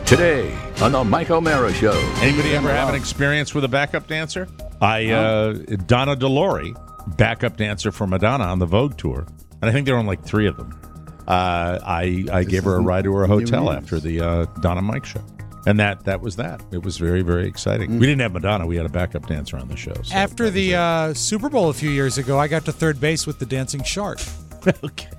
Today on the Mike O'Mara Show. Anybody ever have an experience with a backup dancer? Donna DeLore, backup dancer for Madonna on the Vogue tour, and I think there were like 3 of them. I gave her a ride to her hotel after the Donna Mike show, and that was that. It was very, very exciting. We didn't have Madonna; we had a backup dancer on the show. So after the Super Bowl a few years ago, I got to third base with the dancing shark. Okay.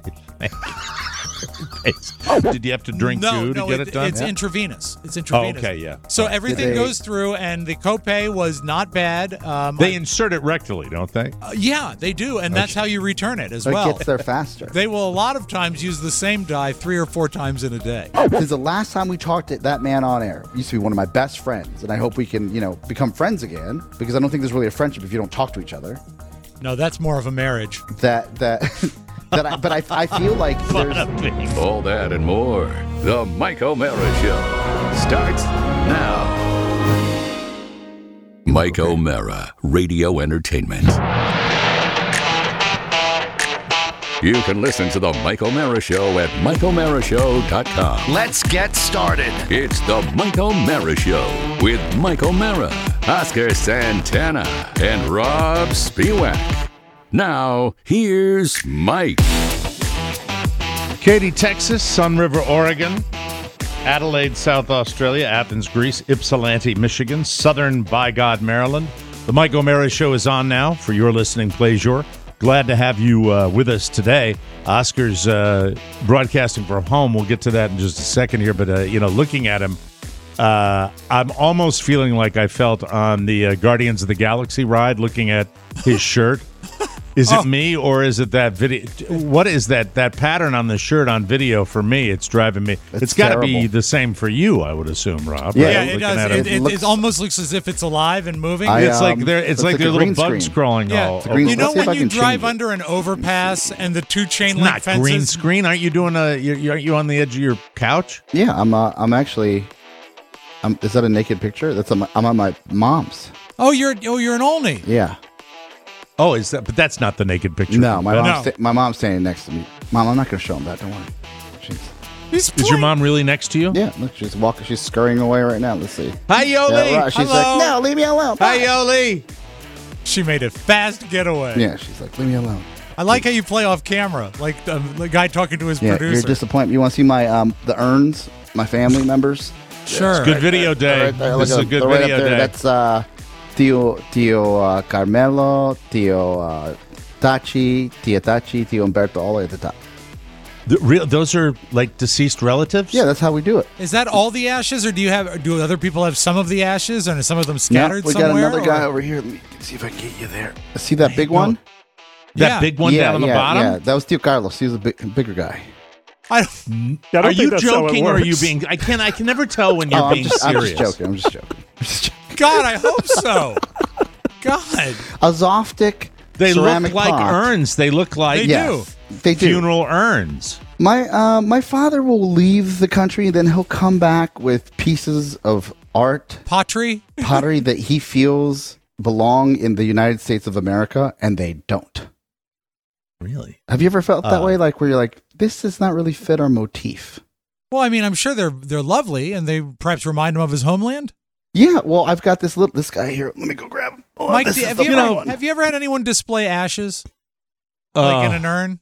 Did you have to drink too to get it done? It's intravenous. It's intravenous. Oh, okay, yeah. So everything goes through, and the copay was not bad. They insert it rectally, don't they? Yeah, they do, and that's how you return it as It well. gets there faster. They will a lot of times use the same dye 3 or 4 times in a day. Since the last time we talked to that man on air, used to be one of my best friends, and I hope we can, become friends again, because I don't think there's really a friendship if you don't talk to each other. No, that's more of a marriage. But I feel like there's... All that and more. The Mike O'Mara Show starts now. Mike O'Mara, Radio Entertainment. You can listen to the Mike O'Mara Show at MikeO'MaraShow.com. Let's get started. It's the Mike O'Mara Show with Mike O'Mara, Oscar Santana, and Rob Spiewak. Now, here's Mike. Katy, Texas, Sun River, Oregon, Adelaide, South Australia, Athens, Greece, Ypsilanti, Michigan, Southern By God, Maryland. The Mike O'Mara Show is on now for your listening pleasure. Glad to have you with us today. Oscar's broadcasting from home. We'll get to that in just a second here. But, looking at him, I'm almost feeling like I felt on the Guardians of the Galaxy ride looking at his shirt. Is it me, or is it that video? What is that pattern on the shirt on video for me? It's driving me. It's got to be the same for you, I would assume, Rob. Yeah, right? it does. It almost looks as if it's alive and moving. It's like there are little bugs crawling. Yeah. You know when you drive under an overpass and the 2 chain link fences? Not green screen. Aren't you doing aren't you on the edge of your couch? Yeah, I'm actually. Is that a naked picture? I'm on my mom's. Oh, you're an Olney. Yeah. Oh, is that? But that's not the naked picture. No, my mom's standing next to me. Mom, I'm not going to show him that. Don't worry. Is your mom really next to you? Yeah, look, she's walking. She's scurrying away right now. Let's see. Hi, Yoli. Yeah, right. She's like, no, leave me alone. Hi, Yoli. She made a fast getaway. Yeah, she's like, leave me alone. I like how you play off camera, like the guy talking to his producer. You're disappointed. You want to see my the urns, my family members? Sure. It's good video day. Right there, this is a good video day. That's Tio Carmelo, Tio Tachi, Tia Tachi, Tio Umberto, all the way at the top. Those are like deceased relatives? Yeah, that's how we do it. Is that all the ashes, or do other people have some of the ashes, and are some of them scattered somewhere? We got another guy over here. Let me see if I can get you there. See that big one? That big one down on the bottom? Yeah, that was Tio Carlos. He was a bigger guy. Are you joking, or are you being? I can never tell when you're being serious. I'm just joking. God, I hope so. God, a Zoftic. They ceramic look like pot. Urns. They look like They do. Funeral urns. My father will leave the country, and then he'll come back with pieces of art, pottery that he feels belong in the United States of America, and they don't. Really? Have you ever felt that way? Like where you're like, this does not really fit our motif. Well, I mean, I'm sure they're lovely, and they perhaps remind him of his homeland. Yeah, well, I've got this guy here. Let me go grab him. Oh, Mike, have you ever had anyone display ashes like in an urn?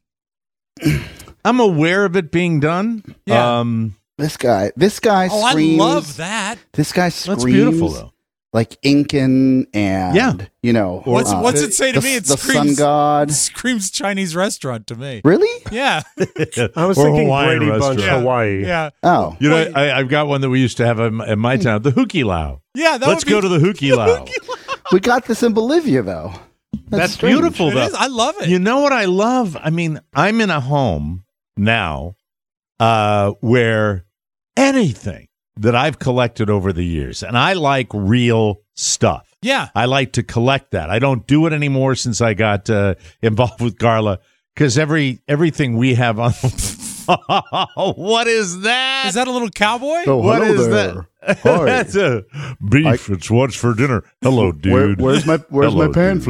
I'm aware of it being done. Yeah. This guy screams. I love that. This guy screams. That's beautiful, though. Like Incan and, What's it say to me? It the screams, sun god. Screams Chinese restaurant to me. Really? Yeah. I was thinking Hawaiian Brady restaurant. Bunch, Hawaii. Yeah. Oh. I've got one that we used to have in my town, the Huki Lao. Yeah, Let's go to the Huki Lao. We got this in Bolivia, though. That's strange. beautiful, though. It is. I love it. You know what I love? I mean, I'm in a home now where anything that I've collected over the years, and I like real stuff. Yeah. I like to collect that. I don't do it anymore since I got involved with Garla, because everything we have on... What is that? Is that a little cowboy? Oh, What hello is there. that? Hi. That's a beef. It's what's for dinner. Hello, dude. Where's my pan flute?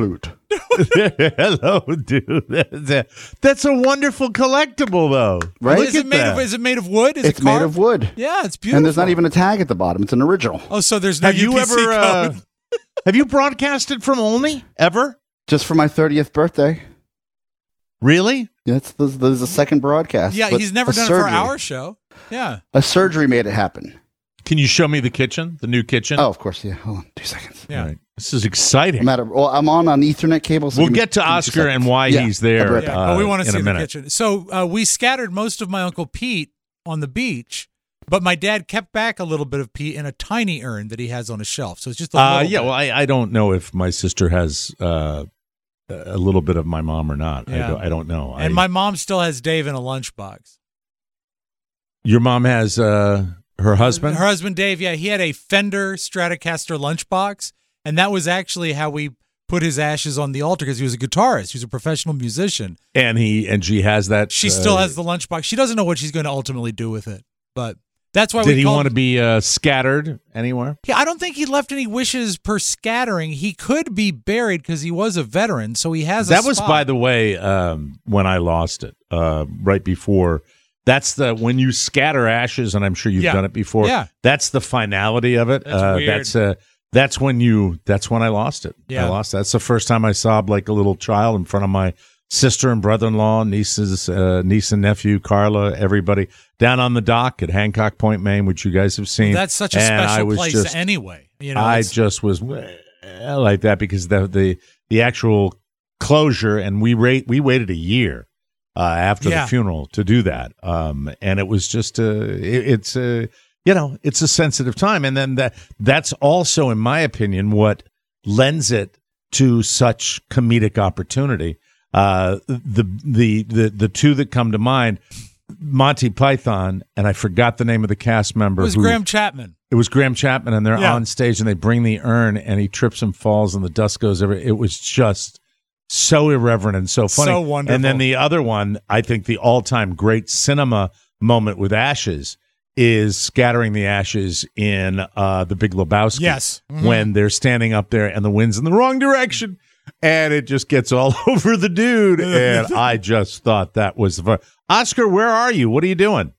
Hello, dude. That's a wonderful collectible, though. Right? Is it made of wood? It's made of wood. Yeah, it's beautiful. And there's not even a tag at the bottom. It's an original. Oh, so there's no Have you UPC ever code. have you broadcasted from Olney ever? Just for my 30th birthday. Really? There's a second broadcast. Yeah, but he's never a done it surgery. for our show. Yeah. A surgery made it happen. Can you show me the kitchen, the new kitchen? Oh, of course. Yeah. Hold on 2 seconds. Yeah. Right. This is exciting. I'm on an Ethernet cable. So We'll give me- get to give me 2 Oscar seconds. and why Yeah, he's there. I'll be right back. But we want to in see a the minute. kitchen. So we scattered most of my Uncle Pete on the beach, but my dad kept back a little bit of Pete in a tiny urn that he has on a shelf. So it's just a little Yeah, bit. well, I don't know if my sister has a little bit of my mom or not. Yeah. I don't know. And my mom still has Dave in a lunchbox. Your mom has her husband? Her husband, Dave, yeah, he had a Fender Stratocaster lunchbox, and that was actually how we put his ashes on the altar because he was a guitarist. He was a professional musician. And she has that. She still has the lunchbox. She doesn't know what she's going to ultimately do with it, but that's why Did he want to be scattered anywhere? Yeah, I don't think he left any wishes per scattering. He could be buried because he was a veteran, so he has. That was, by the way, when I lost it right before. That's when you scatter ashes, and I'm sure you've done it before. Yeah, that's the finality of it. That's weird. That's when I lost it. Yeah. I lost it. That's the first time I sobbed like a little child in front of my sister and brother-in-law, niece and nephew, Carla, everybody down on the dock at Hancock Point, Maine, which you guys have seen. That's such a special place anyway. You know, I just was like that because the actual closure, and we waited a year after the funeral to do that, and it was just it's a sensitive time, and then that's also, in my opinion, what lends it to such comedic opportunity. The two that come to mind, Monty Python, and I forgot the name of the cast member. It was Graham Chapman. It was Graham Chapman, and they're on stage, and they bring the urn, and he trips and falls, and the dust goes everywhere. It was just so irreverent and so funny. So wonderful. And then the other one, I think the all-time great cinema moment with ashes is scattering the ashes in The Big Lebowski. Yes. Mm-hmm. When they're standing up there and the wind's in the wrong direction. And it just gets all over the dude. And I just thought that was fun. Oscar, where are you? What are you doing?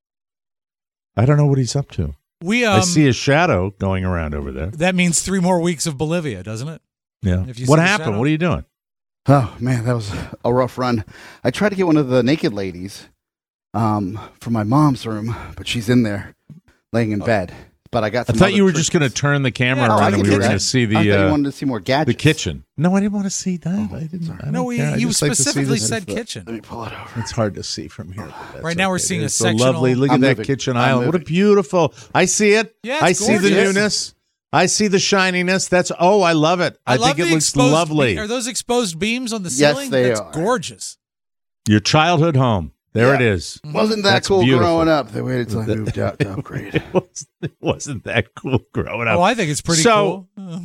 I don't know what he's up to. I see a shadow going around over there. That means 3 more weeks of Bolivia, doesn't it? Yeah. If you What see the happened? shadow. What are you doing? Oh, man, that was a rough run. I tried to get one of the naked ladies from my mom's room, but she's in there laying in bed. But I got I some thought other you were tricks. just going to turn the camera I around and could we do were going to that. see I thought you wanted to see more the gadgets. kitchen. No, I didn't want to see that. I don't care. I you just like to see specifically this. said kitchen. Let me pull it over. It's hard to see from here. but that's Right now we're okay. seeing a It's so sectional- lovely. Look at I'm that moving. kitchen I'm island. What a moving. beautiful. I see it. Yeah, I it's see the gorgeous. newness. I see the shininess. I love it. I love think it the looks exposed lovely. Are those exposed beams on the Yes, ceiling? they That's are. gorgeous. Your childhood home. There Yeah. it is. Wasn't that That's cool beautiful. growing up? They waited till I moved out to upgrade. It wasn't that cool growing up. Oh, I think it's pretty So, cool.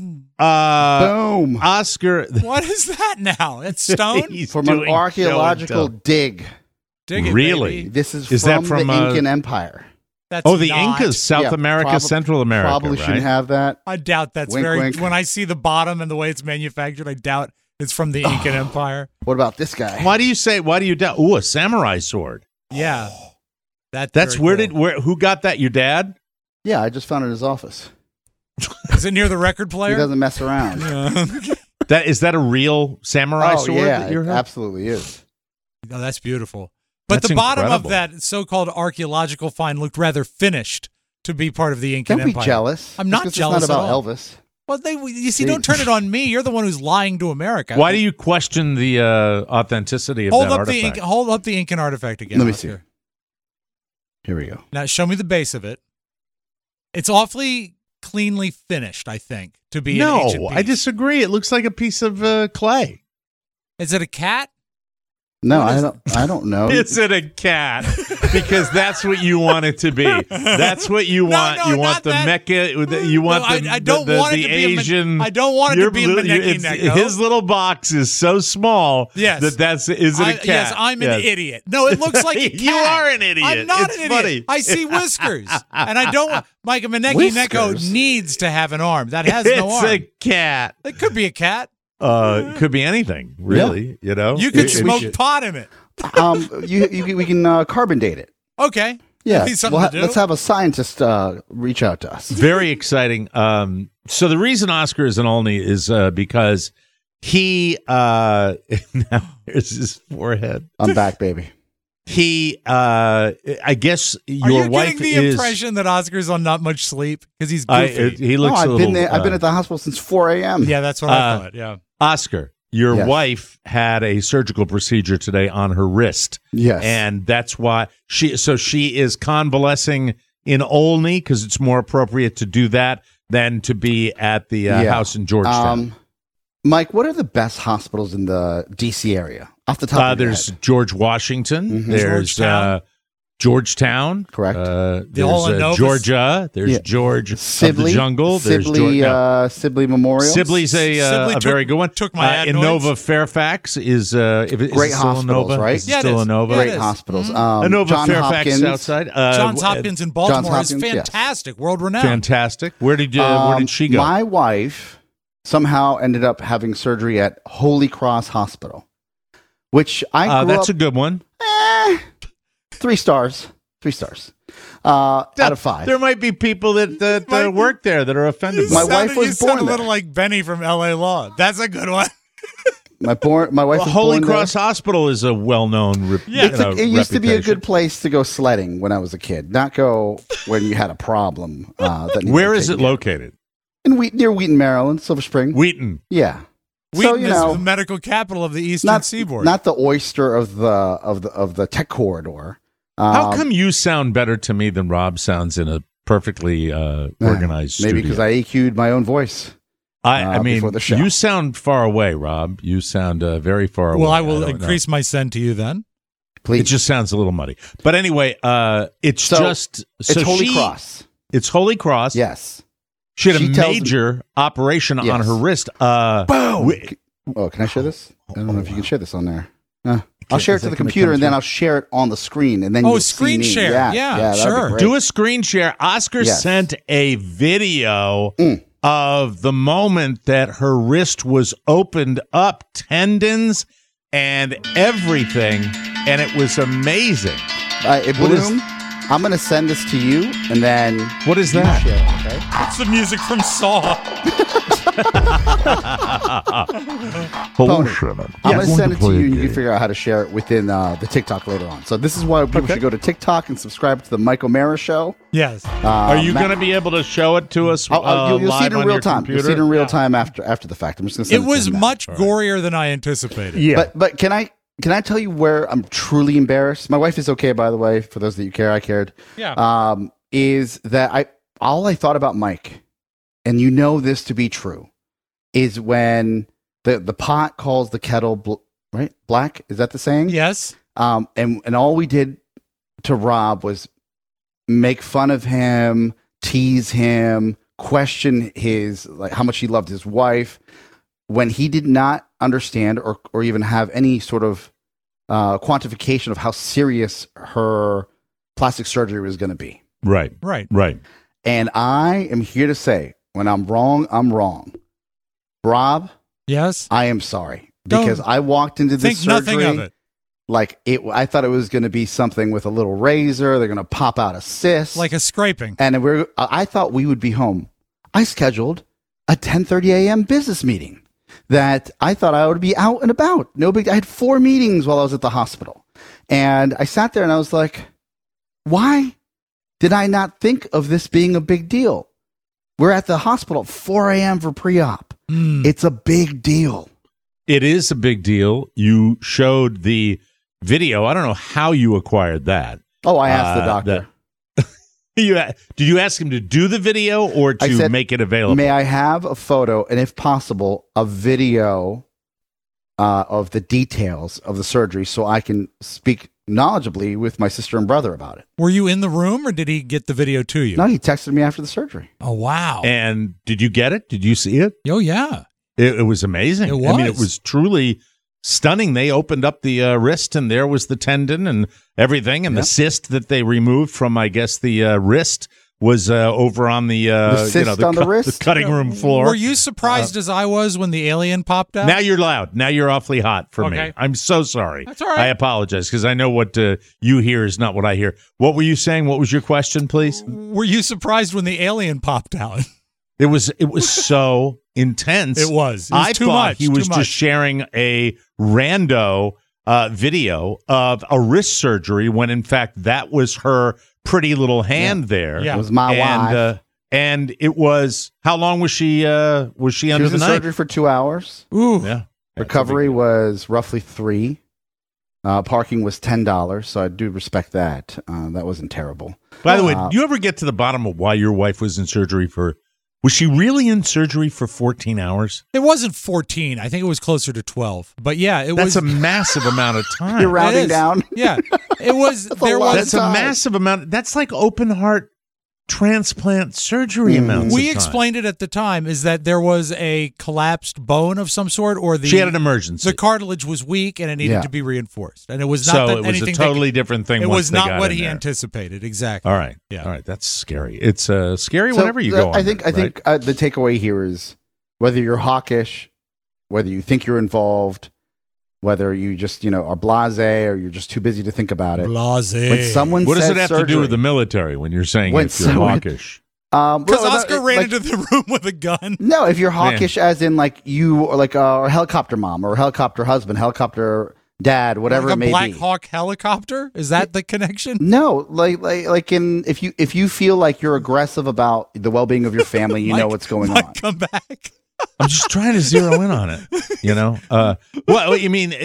Boom. Oscar. What is that now? It's stone? He's From an doing archaeological show and dig. Dig it, Really? baby. This is Is from, that from, the Incan Empire. That's tell. Oh, the not. Incas, South Yeah, America, Central America. Probably right? shouldn't have that. I doubt that's Wink, very. wink. When I see the bottom and the way it's manufactured, I doubt it's from the Incan Empire. What about this guy? Why do you doubt? Ooh, a samurai sword. Yeah, That's very cool. who got that? Your dad? Yeah, I just found it in his office. Is it near the record He player? doesn't mess around. Is that a real samurai Oh, sword? yeah, that you're it absolutely is. Oh, that's beautiful. But That's the bottom incredible. of that so-called archaeological find looked rather finished to be part of the Incan Don't be Empire. jealous. I'm Just not 'cause jealous It's not at about all. Elvis. Well, you see, don't turn it on me. You're the one who's lying to America. Why do you question the authenticity of hold that up artifact? hold up the Incan artifact again? Let me Oscar. see. Here we go. Now show me the base of it. It's awfully cleanly finished, I think, to be an ancient No, piece. I disagree. It looks like a piece of clay. Is it a cat? No, What is I don't know. Is it a cat? Because that's what you want it to be. That's what you No, want. no, you want not the that. Mecca. You want No, the I don't the, want the it to be a Asian. I don't want it to be a Maneki it's- Neko. His little box is so small. Yes. Is it a cat? Yes, I'm an idiot. No, it looks like a cat. You are an idiot. I'm not It's an idiot. funny. I see whiskers, and I don't want. Mike Maneki Neko Whiskers? needs to have an arm. That has no It's arm. a cat. It could be a cat. It could be anything, really. You know, You could smoke pot in it. We can carbon date it. Okay. Yeah, That'd be something to do. let's have a scientist reach out to us. Very exciting. So the reason Oscar is an Olney is because he now here's his forehead. I'm back, baby. He, I guess your Are you wife getting the is. impression that Oscar's on not much sleep because he's goofy? He looks a I've little. been there. I've been at the hospital since 4 a.m. Yeah, that's what I thought. Yeah. Oscar, your Yes. wife had a surgical procedure today on her wrist. Yes. And that's why she is convalescing in Olney because it's more appropriate to do that than to be at the house in Georgetown. Mike, what are the best hospitals in the D.C. area? Off the top of your There's head. George Washington. There's Georgetown. Correct. There's Georgia. There's George Sibley, of the Jungle. There's Sibley Memorial. Sibley's a very good one. Took my Innova Fairfax is Great hospitals, right? Is it still Innova? Great hospitals. Innova John Fairfax Hopkins. outside. Johns Hopkins in Baltimore Johns Hopkins, is fantastic, world renowned. Fantastic. Where did she go? My wife somehow ended up having surgery at Holy Cross Hospital, which I grew that's up, a good one. 3 stars. 3 stars. Out of 5. There might be people that work there that are offended. My by wife was you sound born a little there. like Benny from L.A. Law. That's a good one. My wife was Holy born Cross there. Hospital is a well-known It used to be a reputation. good place to go sledding when I was a kid, not go when you had a problem. Where is it located? Near Wheaton, Maryland, Silver Spring. Wheaton. Yeah. Wheaton so, is the medical capital of the Eastern Seaboard. Not the oyster of the tech corridor. How come you sound better to me than Rob sounds in a perfectly organized studio? Maybe because I EQ'd my own voice. I mean, before the show. you sound far away, Rob. You sound very far away. Well, I will don't increase my send to you then. Please. It just sounds a little muddy. But anyway, it's Holy Cross. It's Holy Cross. Yes. She had She a tells major operation on Yes. her wrist. Boom! Can I share this? I don't know if you can share this on there. I'll share it to the computer and then I'll share it on the screen and then you'll screen see me. share. Yeah, Yeah, that'd be sure. great. Do a screen share. Oscar Yes. sent a video of the moment that her wrist was opened up, tendons and everything, and it was amazing. It What is- Bloom, I'm going to send this to you and then What is you that? share it, okay? It's the music from Saw. Pony. I'm going to send it to you and you can figure out how to share it within the TikTok later on. So this is why people should go to TikTok and subscribe to the Mike O'Mara Show. Yes. Are you going to be able to show it to us You'll see live it in on real your time. You'll computer? see it in real time after the fact. I'm just going to send It to was you now. much gorier than I anticipated. Yeah. But can I tell you where I'm truly embarrassed? My wife is okay, by the way. For those that you care, I cared. Yeah. Is that all I thought about Mike, and you know this to be true, is when the pot calls the kettle right black. Is that the saying? Yes. And all we did to Rob was make fun of him, tease him, question his how much he loved his wife, when he did not understand or even have any sort of quantification of how serious her plastic surgery was going to be. Right. And I am here to say, when I'm wrong, I'm wrong. Rob, Yes. I am sorry because Don't I walked into this Think surgery nothing of it. like I thought it was going to be something with a little razor. They're going to pop out a cyst, Like a scraping. and I thought we would be home. I scheduled a 10:30 a.m. business meeting that I thought I would be out and about. No big. I had 4 meetings while I was at the hospital, and I sat there and I was like, "Why did I not think of this being a big deal? We're at the hospital at 4 a.m. for pre-op. It's a big deal." It is a big deal. You showed the video. I don't know how you acquired that. Oh, I asked the doctor. Did you ask him to do the video or I to said, make it available? May I have a photo and, if possible, a video of the details of the surgery so I can speak knowledgeably with my sister and brother about it? Were you in the room or did he get the video to you? No, he texted me after the surgery. Oh, wow. And did you get it? Did you see it? Oh, yeah. It was amazing. It I mean, it was. was truly stunning. They opened up the wrist, and there was the tendon and everything, and the cyst that they removed from, I guess, the wrist was over on the wrist? the cutting room floor. Were you surprised as I was when the alien popped out? Now you're loud. Now you're awfully hot for me. I'm so sorry. That's all right. I apologize because I know what you hear is not what I hear. What were you saying? What was your question, please? Were you surprised when the alien popped out? It was so intense. It was I too thought much. he was just sharing a rando video of a wrist surgery when in fact that was her pretty little hand there. Yeah. It was my wife. And it was, how long was she under She the was in knife? surgery for 2 hours. Ooh. Yeah. Recovery was roughly $3. Parking was $10, so I do respect that. That wasn't terrible. By the way, do you ever get to the bottom of why your wife was in surgery was she really in surgery for 14 hours? It wasn't 14. I think it was closer to 12. But yeah, That's a massive amount of time. You're rounding down. Yeah. It was That's a massive amount. That's like open heart transplant surgery amounts. We explained it at the time is that there was a collapsed bone of some sort, or she had an emergency. The cartilage was weak and it needed to be reinforced, and it was not it was a totally different thing. It was not what he there. anticipated. Exactly. All right. Yeah. All right. That's scary. It's scary whenever you go. I think the takeaway here is whether you're hawkish, whether you think you're involved, whether you just are blasé or you're just too busy to think about it. Blasé. When someone what does says it have surgery, to do with the military when you're saying if you're hawkish? Because Oscar ran into the room with a gun. No, if you're hawkish, as in like you, or like a helicopter mom or helicopter husband, helicopter dad, whatever like it may be. Black Hawk helicopter? Is that the connection? No, like in if you feel like you're aggressive about the well-being of your family, you know what's going on. Come back. I'm just trying to zero in on it. What you mean?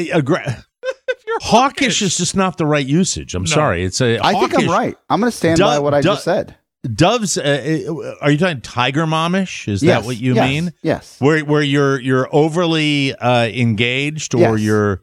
Hawkish is just not the right usage. I'm sorry. It's I think I'm right. I'm going to stand by what I just said. Doves, are you talking tiger momish? Is that what you mean? Yes. Where you're overly engaged, or you're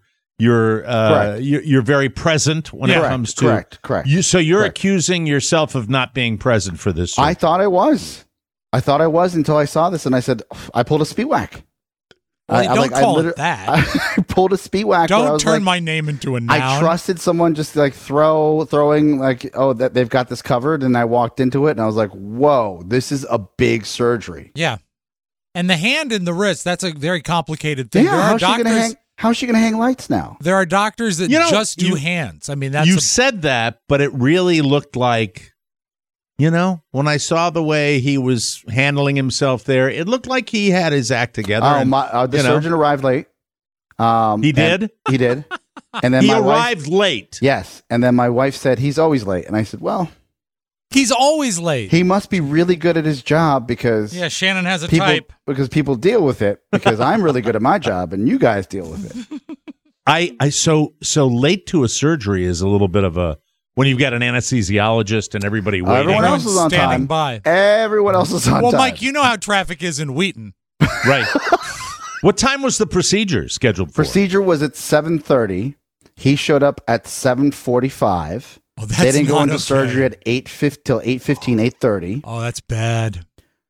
very present when it comes to correct. So you're accusing yourself of not being present for this. I thought I was until I saw this, and I said I pulled a speed whack. Well, don't call it that. I pulled a speed whack. Don't turn my name into a noun. I trusted someone just like throwing like, oh, that they've got this covered, and I walked into it, and I was like, whoa, this is a big surgery. Yeah, and the hand and the wrist, that's a very complicated thing. Yeah, how's she going to hang lights now? There are doctors that just do hands. I mean, that's said that, but it really looked like. When I saw the way he was handling himself there, it looked like he had his act together. The surgeon arrived late. He did? He did. And then he arrived late. Yes. And then my wife said, he's always late. And I said, well, he's always late. He must be really good at his job because Shannon has a type. Because people deal with it. Because I'm really good at my job and you guys deal with it. So late to a surgery is a little bit of a. When you've got an anesthesiologist and everybody waiting. Everyone else is on standing time. by. Everyone else is on time. Well, Mike, you know how traffic is in Wheaton. Right. What time was the procedure scheduled for? Procedure was at 7:30. He showed up at 7:45. Oh, that's they didn't go into okay. surgery at 8:15 till 8:15, 8:30. Oh, that's bad.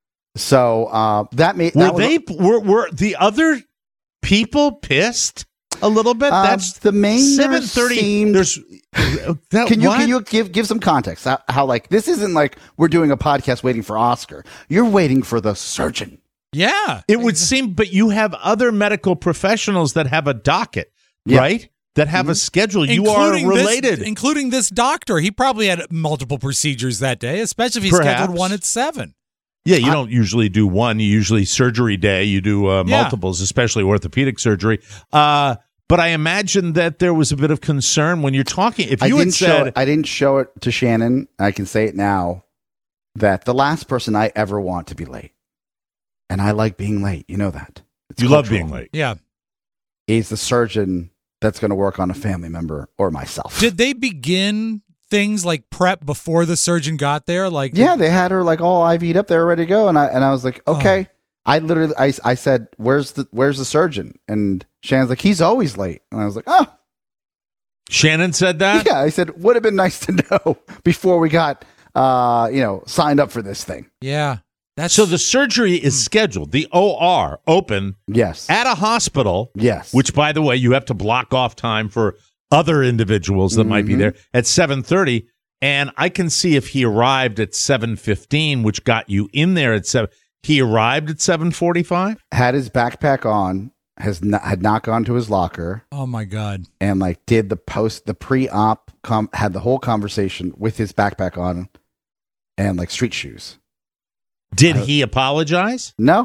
So that made were the other people pissed? A little bit. That's the main 7:30. There's. Can you give some context? How like this isn't like we're doing a podcast waiting for Oscar. You're waiting for the surgeon. Yeah, it would seem. But you have other medical professionals that have a docket, right? That have a schedule. You are related, including this doctor. He probably had multiple procedures that day, especially if he scheduled one at 7. Yeah, you don't usually do one. You usually surgery day. You do multiples, especially orthopedic surgery. But I imagine that there was a bit of concern when you're talking. If you had said, I didn't show it to Shannon. I can say it now that the last person I ever want to be late, and I like being late. You know that. You love being late. Yeah. Is the surgeon that's going to work on a family member or myself. Did they begin things like prep before the surgeon got there? Like, yeah, they had her like all IV'd up there, ready to go, and I was like, okay. I literally, I said, where's the surgeon? And Shannon's like, he's always late. And I was like, oh. Shannon said that? Yeah, I said, would have been nice to know before we got, signed up for this thing. Yeah. So the surgery is scheduled, the OR, open. Yes. At a hospital. Yes. Which, by the way, you have to block off time for other individuals that might be there at 7:30. And I can see if he arrived at 7:15, which got you in there at 7. He arrived at 7:45? Had his backpack on, had not gone to his locker. Oh, my God. And like did the pre-op, had the whole conversation with his backpack on and like street shoes. Did he apologize? No.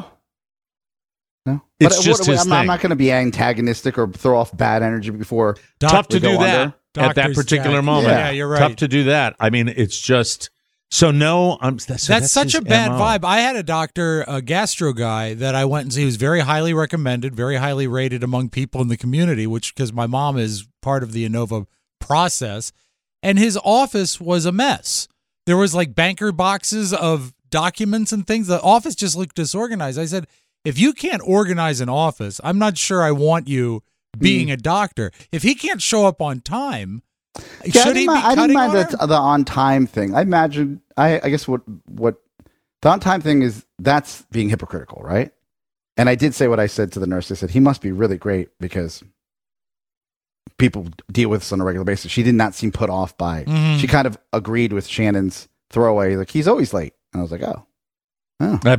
It's just his thing. I'm not going to be antagonistic or throw off bad energy before. Tough to do that at that particular moment. Yeah, you're right. Tough to do that. I mean, it's just so no. That's such a bad vibe. I had a doctor, a gastro guy, that I went and see. He was very highly recommended, very highly rated among people in the community. Which because my mom is part of the Inova process, and his office was a mess. There was like banker boxes of documents and things. The office just looked disorganized. I said, if you can't organize an office, I'm not sure I want you being a doctor. If he can't show up on time, should he be cutting on her? I didn't mind the on-time thing. I imagine, I guess what the on-time thing is, that's being hypocritical, right? And I did say what I said to the nurse. I said, he must be really great because people deal with this on a regular basis. She did not seem put off by, she kind of agreed with Shannon's throwaway, like, he's always late. And I was like, oh. I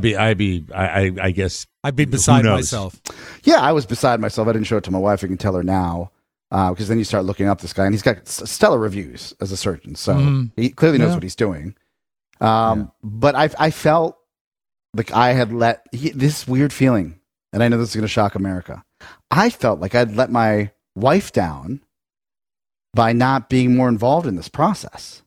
guess I'd be beside myself. Yeah, I was beside myself. I didn't show it to my wife. I can tell her now, because then you start looking up this guy, and he's got stellar reviews as a surgeon, so he clearly knows what he's doing. But I felt like I had let this weird feeling, and I know this is going to shock America. I felt like I'd let my wife down by not being more involved in this process.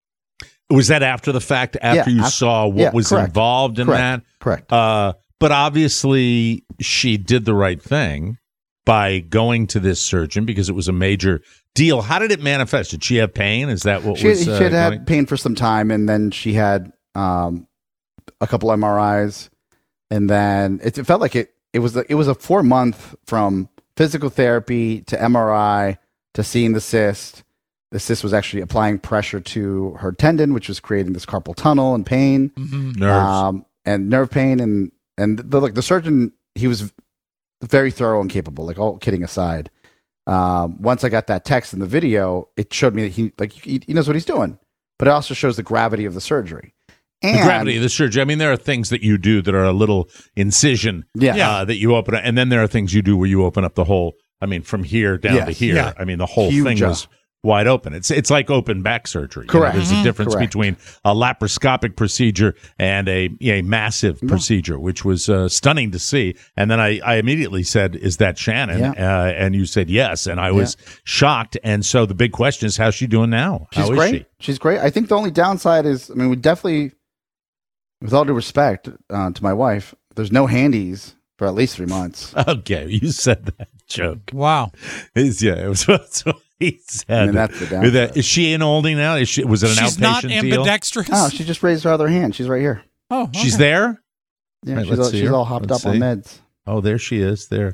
Was that after the fact, after you saw what was involved in that? Correct. But obviously, she did the right thing by going to this surgeon because it was a major deal. How did it manifest? Did she have pain? Is that what was She had pain for some time, and then she had a couple MRIs, and then it felt like it was a 4-month from physical therapy to MRI to seeing the cyst. The cyst was actually applying pressure to her tendon, which was creating this carpal tunnel and pain, nerves, and nerve pain, and the surgeon, he was very thorough and capable. Like, all kidding aside, once I got that text in the video, it showed me that he knows what he's doing, but it also shows the gravity of the surgery. And the gravity of the surgery. I mean, there are things that you do that are a little incision, that you open up, and then there are things you do where you open up the whole. I mean, from here down to here. Yeah. I mean, the whole thing was wide open. It's like open back surgery. Correct. There's a difference between a laparoscopic procedure and a massive procedure, which was stunning to see. And then I immediately said, "Is that Shannon?" And you said yes, and I was shocked. And so the big question is, how's she doing now? She's How great. Is she? She's great. I think the only downside is, I mean, we definitely, with all due respect to my wife, there's no handies for at least 3 months. Okay, you said that joke. Wow. It was. He said, I mean, that's the downside. Is she in Oldie now? Was it an She's outpatient not deal? ambidextrous? Oh, she just raised her other hand. She's right here. Oh, okay. She's there? Yeah, Right, she's all hopped up on meds. Oh, there she is. There.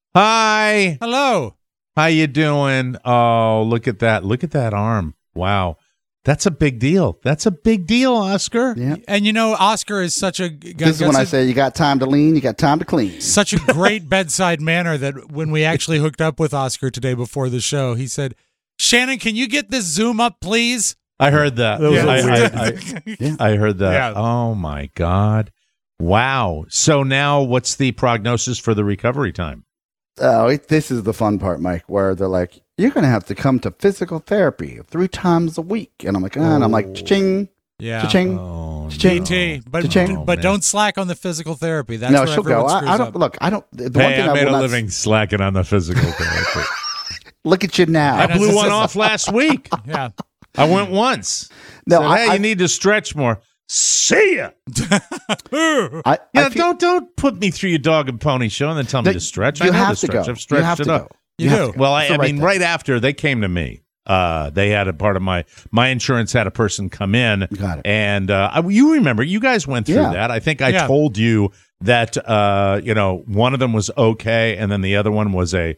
Hi. Hello. How you doing? Oh, look at that. Look at that arm. Wow. That's a big deal. That's a big deal, Oscar. Yeah. And you know, Oscar is such a... This is when I say you got time to lean, you got time to clean. Such a great bedside manner that when we actually hooked up with Oscar today before the show, he said, "Shannon, can you get this Zoom up, please?" I heard that. I heard that. Yeah. Oh, my God. Wow. So now what's the prognosis for the recovery time? Oh, this is the fun part, Mike, where they're like, "You're going to have to come to physical therapy 3 times a week." And I'm like, and I'm like, cha-ching, Yeah. cha-ching, cha-ching. PT, but Cha-ching. but don't slack on the physical therapy. That's No, where she'll go. everyone screws I don't up. look. I don't. The one Hey, thing I made will a not living slacking on the physical therapy. Look at you now. I blew one off last week. Yeah. I went once. No, Said, hey, you need to stretch more. See ya. Don't put me through your dog and pony show and then tell me to stretch. You I know have to to go. stretch. I've stretched it up. You do. Well, It's the I right mean, thing. right after they came to me, they had a part of my insurance had a person come in. Got it. And you remember, you guys went through that. I think I told you that, one of them was okay. And then the other one was a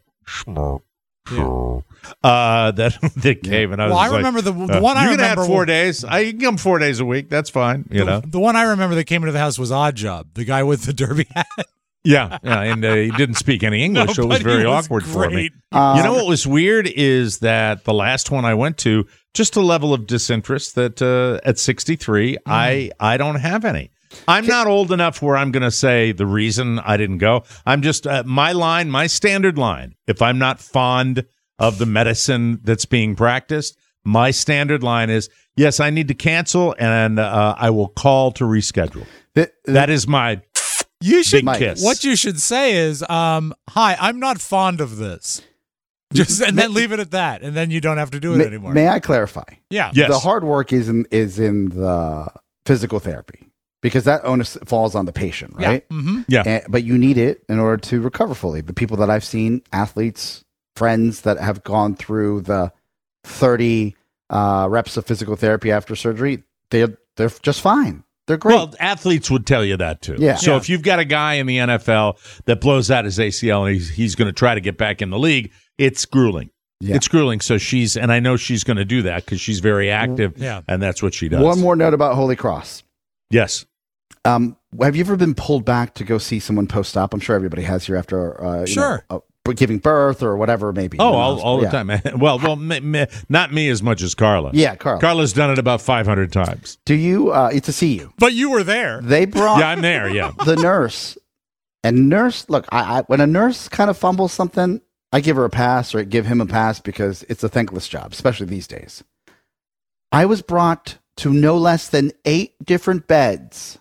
that came, and I was I remember the one I you're remember. gonna have 4 days. You can come 4 days a week. That's fine. The one I remember that came into the house was Odd Job, the guy with the derby hat. Yeah, and he didn't speak any English, so it was but very he was awkward for me. great. You know what was weird is that the last one I went to, just a level of disinterest that at 63, I don't have any. I'm not old enough where I'm going to say the reason I didn't go. I'm just my standard line. If I'm not fond of the medicine that's being practiced, my standard line is, yes, I need to cancel, and I will call to reschedule. That is my big kiss. What you should say is, hi, I'm not fond of this. And then leave it at that, and then you don't have to do it anymore. May I clarify? Yeah. Yes. The hard work is in the physical therapy, because that onus falls on the patient, right? Yeah. Mm-hmm. Yeah. But you need it in order to recover fully. The people that I've seen, athletes, friends that have gone through the 30 reps of physical therapy after surgery, they're just fine. They're great. Well, athletes would tell you that too. Yeah. So if you've got a guy in the NFL that blows out his ACL and he's going to try to get back in the league, it's grueling. Yeah. It's grueling. So and I know she's going to do that because she's very active. Yeah. And that's what she does. One more note about Holy Cross. Yes. Have you ever been pulled back to go see someone post-op? I'm sure everybody has here after giving birth or whatever it may be. Oh, all the time. Well, not me as much as Carla. Yeah, Carla. Carla's done it about 500 times. Do you? To see you. But you were there. They brought. Yeah, I'm there. Yeah. The nurse. And nurse, look, I when a nurse kind of fumbles something, I give her a pass or give him a pass because it's a thankless job, especially these days. I was brought to no less than 8 different beds.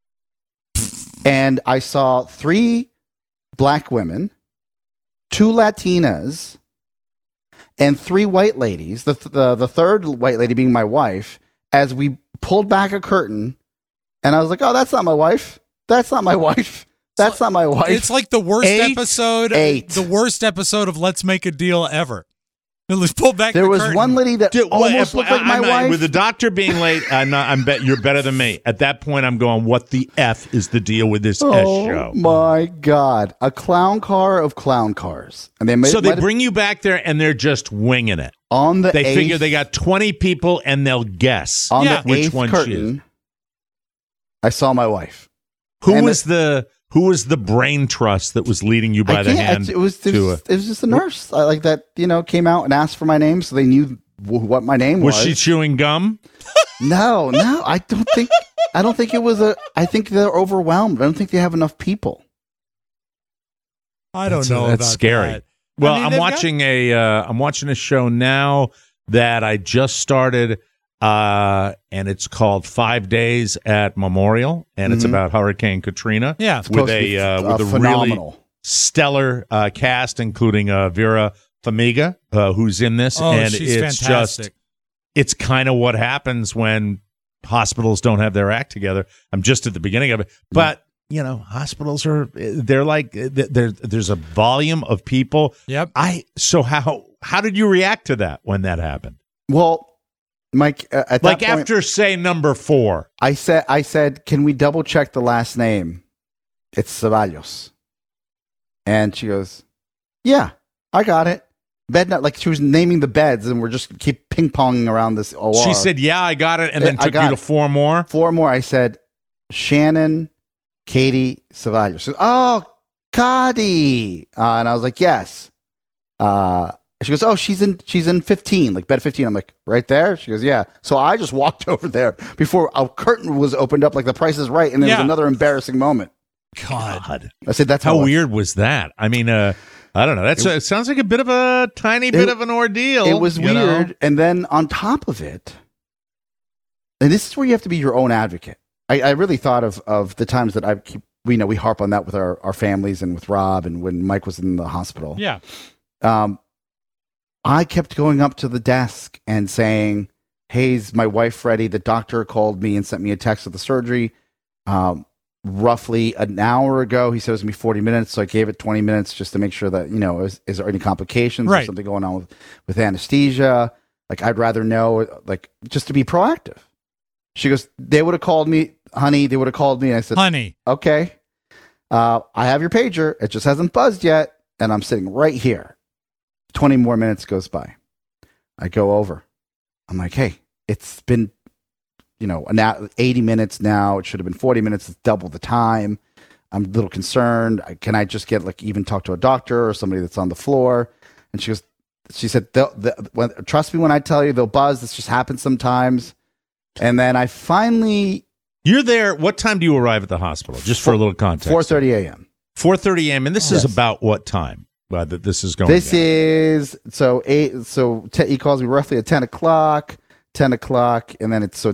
And I saw 3 black women, 2 Latinas, and 3 white ladies, the third white lady being my wife, as we pulled back a curtain. And I was like, oh, that's not my wife. That's not my wife. That's not my wife. It's like the worst 8. The worst episode of Let's Make a Deal ever. Let's pull back there the was curtain. one lady that almost looked like my wife. With the doctor being late, I bet you're better than me. At that point, I'm going, what the F is the deal with this S show? Oh, my God. A clown car of clown cars. And they bring you back there, and they're just winging it. On the They figure they got 20 people, and they'll guess on the which 8th one curtain, she is. I saw my wife. Who was the brain trust that was leading you by the hand? It was just a nurse like that, came out and asked for my name, so they knew what my name was. Was she chewing gum? No, I don't think it was I think they're overwhelmed. I don't think they have enough people. I don't know. That's scary. That. Well, I'm watching a show now that I just started. And it's called 5 Days at Memorial, and it's about Hurricane Katrina. Yeah, with a really stellar cast, including Vera Farmiga, who's in this. Oh, and she's it's fantastic. It's kind of what happens when hospitals don't have their act together. I'm just at the beginning of it, but hospitals there's a volume of people. Yep. So how did you react to that when that happened? Well, Mike, at that point, after say number 4, I said, can we double check the last name? It's Ceballos. And she goes, yeah, I got it. Bed, like she was naming the beds, and we're just keep ping ponging around this OR. She said, yeah, I got it, and then took you to 4 more. 4 more. I said, Shannon, Katie, Ceballos. She goes, oh, Kadi. And I was like, yes. She goes, oh, she's in 15, like bed 15. I'm like, right there? She goes, yeah. So I just walked over there before a curtain was opened up, like The Price is Right, and there was another embarrassing moment. God. I said, that's how weird was that? I mean, I don't know. It sounds like a bit of a tiny bit of an ordeal. It was weird. And then on top of it, and this is where you have to be your own advocate. I really thought of the times that we harp on that with our families and with Rob and when Mike was in the hospital. Yeah. I kept going up to the desk and saying, hey, is my wife Freddie? The doctor called me and sent me a text of the surgery. Roughly an hour ago, he said it was going to be 40 minutes. So I gave it 20 minutes just to make sure that, is there any complications or something going on with anesthesia? Like, I'd rather know, like, just to be proactive. She goes, they would have called me, honey. They would have called me. And I said, honey, okay. I have your pager. It just hasn't buzzed yet. And I'm sitting right here. 20 more minutes goes by. I go over. I'm like, hey, it's been, 80 minutes now. It should have been 40 minutes. It's double the time. I'm a little concerned. Can I just get even talk to a doctor or somebody that's on the floor? And she goes, she said, trust me when I tell you, they'll buzz. This just happens sometimes. And then I finally... You're there. What time do you arrive at the hospital? Just for a little context. 4:30 a.m. 4:30 a.m. And this is about what time that this is going This down? is, he calls me roughly at 10 o'clock, and then it's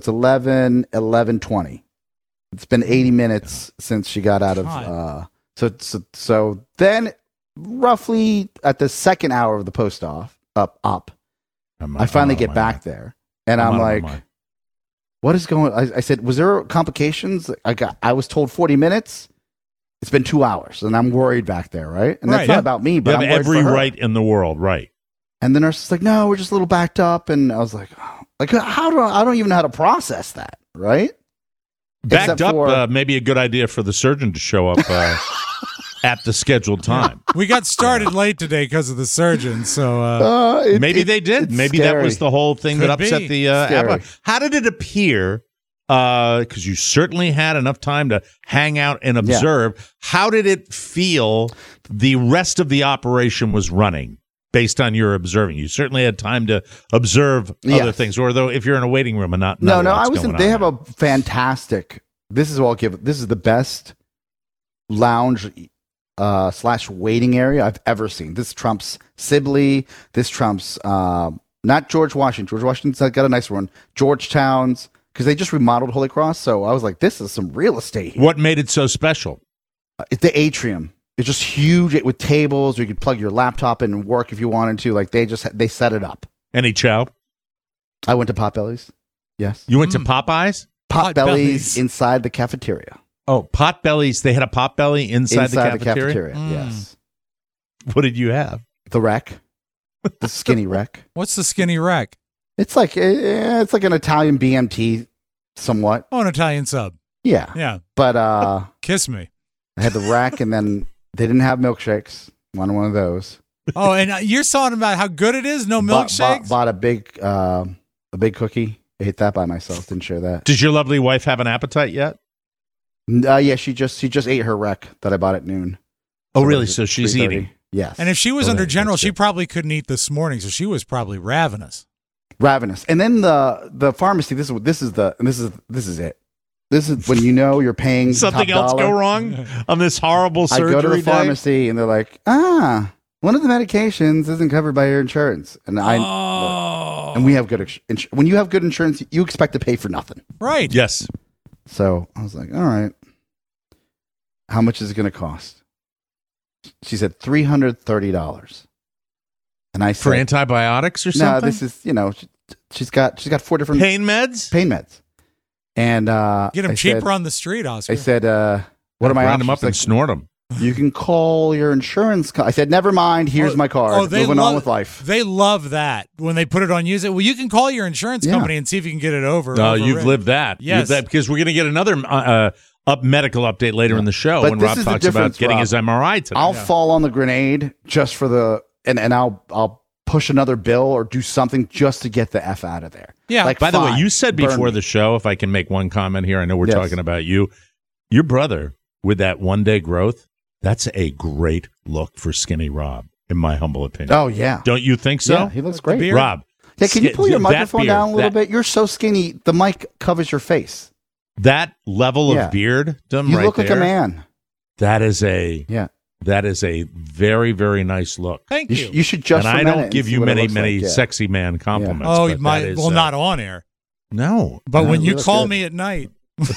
11:20. It's been 80 minutes since she got out of, so then roughly at the second hour of the post-op, I finally get back there, and I'm like, what is going on? I said, was there complications? I was told 40 minutes. It's been 2 hours, and I'm worried back there, right? And that's not about me, but you have every right in the world, right? And the nurse is like, no, we're just a little backed up. And I was like, I don't even know how to process that, right? Backed up, maybe a good idea for the surgeon to show up at the scheduled time. We got started late today because of the surgeon, so maybe they did. Maybe scary. That was the whole thing that upset the How did it appear? Because you certainly had enough time to hang out and observe. Yeah. How did it feel the rest of the operation was running based on your observing? You certainly had time to observe other things, or though if you're in a waiting room and not. No, I was in. They have a fantastic. This is the best lounge / waiting area I've ever seen. This trumps Sibley. This trumps not George Washington. George Washington's got a nice one. Georgetown's. Because they just remodeled Holy Cross, so I was like, this is some real estate. What made it so special? It's the atrium. It's just huge with tables. You could plug your laptop in and work if you wanted to. Like, they set it up. Any chow? I went to Potbelly's. Yes. You went to Popeyes? Potbelly's inside the cafeteria. Oh, Potbelly's. They had a Potbelly inside the cafeteria? Yes. What did you have? The wreck. The skinny wreck. What's the skinny wreck? It's like an Italian BMT, somewhat. Oh, an Italian sub. Yeah. But kiss me. I had the rack, and then they didn't have milkshakes. Wanted one of those. Oh, and you're talking about how good it is. No milkshakes. Bought a big cookie. Ate that by myself. Didn't share that. Did your lovely wife have an appetite yet? Yeah, she just ate her wreck that I bought at noon. Oh, so really? So she's eating. Yes. And if she was under General, she probably couldn't eat this morning, so she was probably ravenous. And then the pharmacy. This is it. This is when you know you're paying something else dollar. Go wrong on this horrible surgery. I go to the day? pharmacy and they're like, one of the medications isn't covered by your insurance, and and we have good when you have good insurance, you expect to pay for nothing, right? Yes. So I was like, all right, how much is it going to cost? She said $330. And I said, for antibiotics or something? No, this is, she's got 4 different pain meds. And get them cheaper on the street, Oscar. I said, what am I round them up and snort them? You can call your insurance. I said, never mind. Here's my card. Moving on with life. They love that when they put it on use it. Well, you can call your insurance company and see if you can get it over. No, you've lived that. Yes, because we're going to get another medical update later in the show when Rob talks about getting his MRI today. I'll fall on the grenade just for the. And I'll push another bill or do something just to get the F out of there. Yeah. By the way, you said before the show, if I can make one comment here, I know we're talking about you. Your brother with that 1 day growth, that's a great look for Skinny Rob, in my humble opinion. Oh, yeah. Don't you think so? Yeah, he looks great. Rob. Yeah, can you pull your microphone down a little bit? You're so skinny, the mic covers your face. That level of beard, you look like a man. That is a very, very nice look. Thank you. You should just. And I don't give you many sexy man compliments. Oh, you might. Well, not on air. No, but when you call me at night.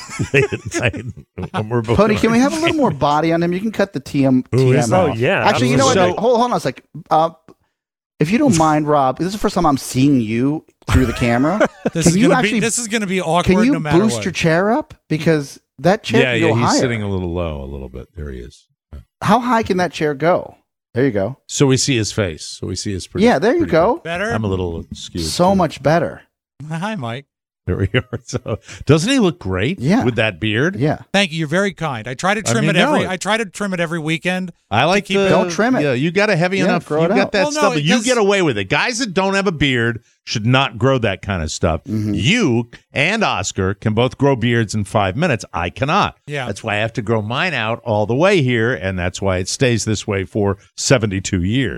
Pony, can we have a little more body on him? You can cut the TM off. Oh, yeah. Actually, you know what? Hold on a sec. If you don't mind, Rob, this is the first time I'm seeing you through the camera. This is going to be awkward. Can you no matter boost your chair up? Because that chair can go higher. He's sitting a little low, a little bit. There he is. How high can that chair go? There you go. So we see his face. So we see his pretty. Yeah, there you go. Better. I'm a little skewed. So much better. Hi, Mike. There we are. So, doesn't he look great? Yeah. With that beard. Yeah. Thank you. You're very kind. I try to trim it every. I try to trim it every weekend. I like to keep it. Don't trim it. Yeah, you got a heavy enough. You got that stuff. But you get away with it. Guys that don't have a beard should not grow that kind of stuff. Mm-hmm. You and Oscar can both grow beards in 5 minutes. I cannot. Yeah. That's why I have to grow mine out all the way here, and that's why it stays this way for 72 years.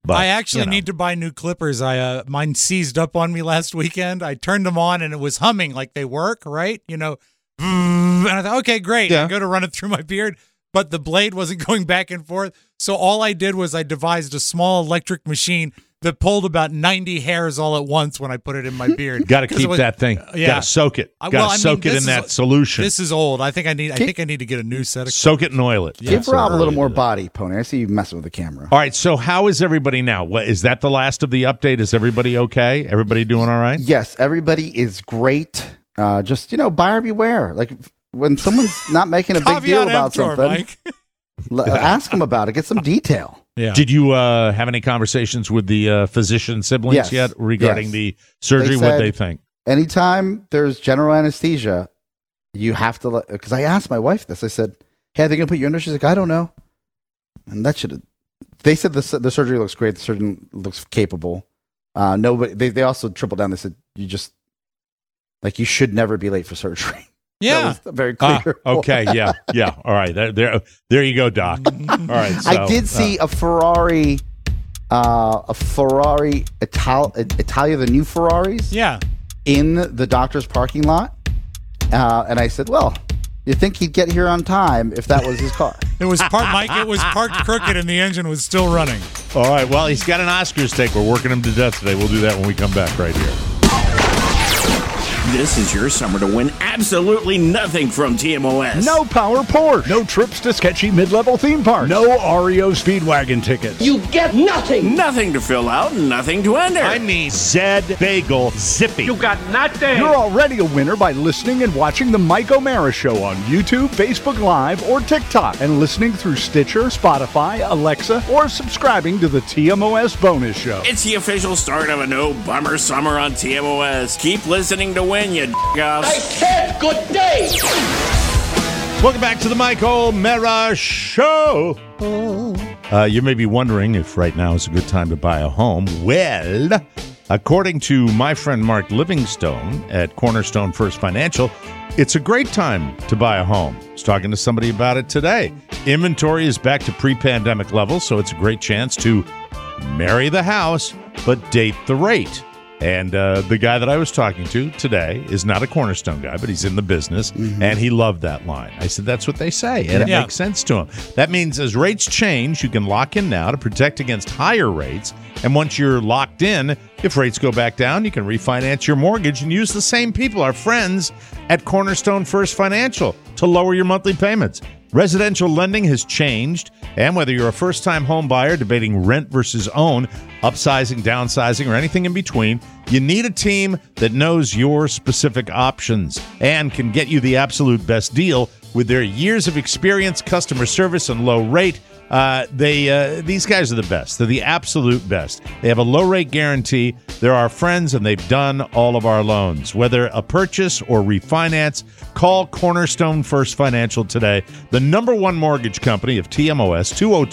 But, I actually need to buy new clippers. Mine seized up on me last weekend. I turned them on and it was humming like they work, right? And I thought, okay, great. I'm going to run it through my beard, but the blade wasn't going back and forth. So all I did was I devised a small electric machine that pulled about 90 hairs all at once when I put it in my beard. Got to keep that thing. Got to soak it. Got to soak it in that solution. This is old. I think I need to get a new set of soak it and oil it. Give Rob a little more body, Pony. I see you messing with the camera. All right, so how is everybody now? Is that the last of the update? Is everybody okay? Everybody doing all right? Yes, everybody is great. Just, buyer beware. Like when someone's not making a big deal about something, ask them about it. Get some detail. Yeah. Did you have any conversations with the physician siblings yet regarding the surgery? What they think? Anytime there's general anesthesia, you have to because I asked my wife this. I said, "Hey, are they going to put you under?" She's like, "I don't know." And that should. They said the surgery looks great. The surgeon looks capable. Nobody. They also tripled down. They said you should never be late for surgery. Yeah, that was very clear. Okay, yeah. All right, there you go, Doc. All right, so, I did see a Ferrari Italia, the new Ferraris. Yeah, in the doctor's parking lot, and I said, "Well, you think he'd get here on time if that was his car?" It was Mike. It was parked crooked, and the engine was still running. All right, well, he's got an Oscars take. We're working him to death today. We'll do that when we come back right here. This is your summer to win absolutely nothing from TMOS. No Power Porsche. No trips to sketchy mid-level theme parks. No REO Speedwagon tickets. You get nothing. Nothing to fill out, nothing to enter. I mean Zed Bagel Zippy. You got nothing. You're already a winner by listening and watching The Mike O'Mara Show on YouTube, Facebook Live, or TikTok, and listening through Stitcher, Spotify, Alexa, or subscribing to the TMOS Bonus Show. It's the official start of a no-bummer summer on TMOS. Keep listening to win, you d***offs. I said good day. Welcome back to the Mike O'Mara Show. You may be wondering if right now is a good time to buy a home. Well, according to my friend Mark Livingstone at Cornerstone First Financial, it's a great time to buy a home. I was talking to somebody about it today. Inventory is back to pre-pandemic levels, so it's a great chance to marry the house, but date the rate. And the guy that I was talking to today is not a Cornerstone guy, but he's in the business, and he loved that line. I said, that's what they say, and it makes sense to him. That means as rates change, you can lock in now to protect against higher rates, and once you're locked in, if rates go back down, you can refinance your mortgage and use the same people, our friends at Cornerstone First Financial, to lower your monthly payments. Residential lending has changed, and whether you're a first-time home buyer debating rent versus own, upsizing, downsizing, or anything in between, you need a team that knows your specific options and can get you the absolute best deal with their years of experience, customer service, and low rate. These guys are the best. They're the absolute best. They have a low rate guarantee. They're our friends, and they've done all of our loans. Whether a purchase or refinance, call Cornerstone First Financial today, the number one mortgage company of TMOS,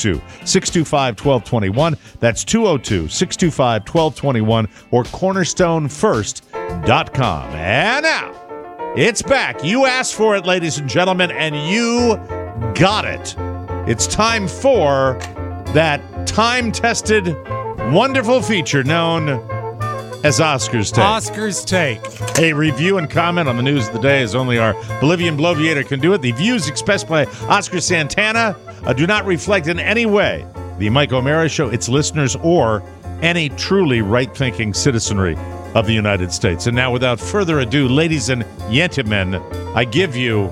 202-625-1221. That's 202-625-1221 or cornerstonefirst.com. And now, it's back. You asked for it, ladies and gentlemen, and you got it. It's time for that time-tested, wonderful feature known as Oscars Take. Oscars Take. A review and comment on the news of the day, as only our Bolivian bloviator can do it. The views expressed by Oscar Santana do not reflect in any way the Mike O'Mara Show, its listeners, or any truly right-thinking citizenry of the United States. And now, without further ado, ladies and gentlemen, I give you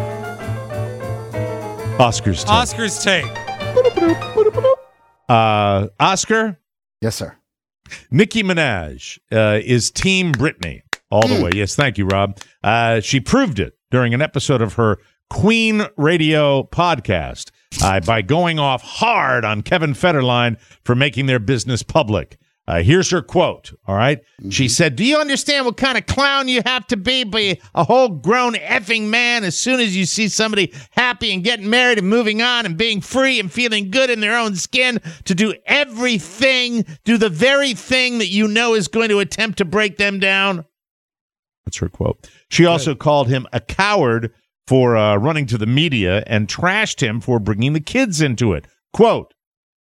Oscars Take. Oscars Take. Oscar? Yes, sir. Nicki Minaj is Team Britney all the way. Yes, thank you, Rob. She proved it during an episode of her Queen Radio podcast by going off hard on Kevin Federline for making their business public. Here's her quote, all right? She said, "Do you understand what kind of clown you have to be a whole grown effing man as soon as you see somebody happy and getting married and moving on and being free and feeling good in their own skin to do the very thing that you know is going to attempt to break them down?" That's her quote. She also called him a coward for running to the media and trashed him for bringing the kids into it. Quote,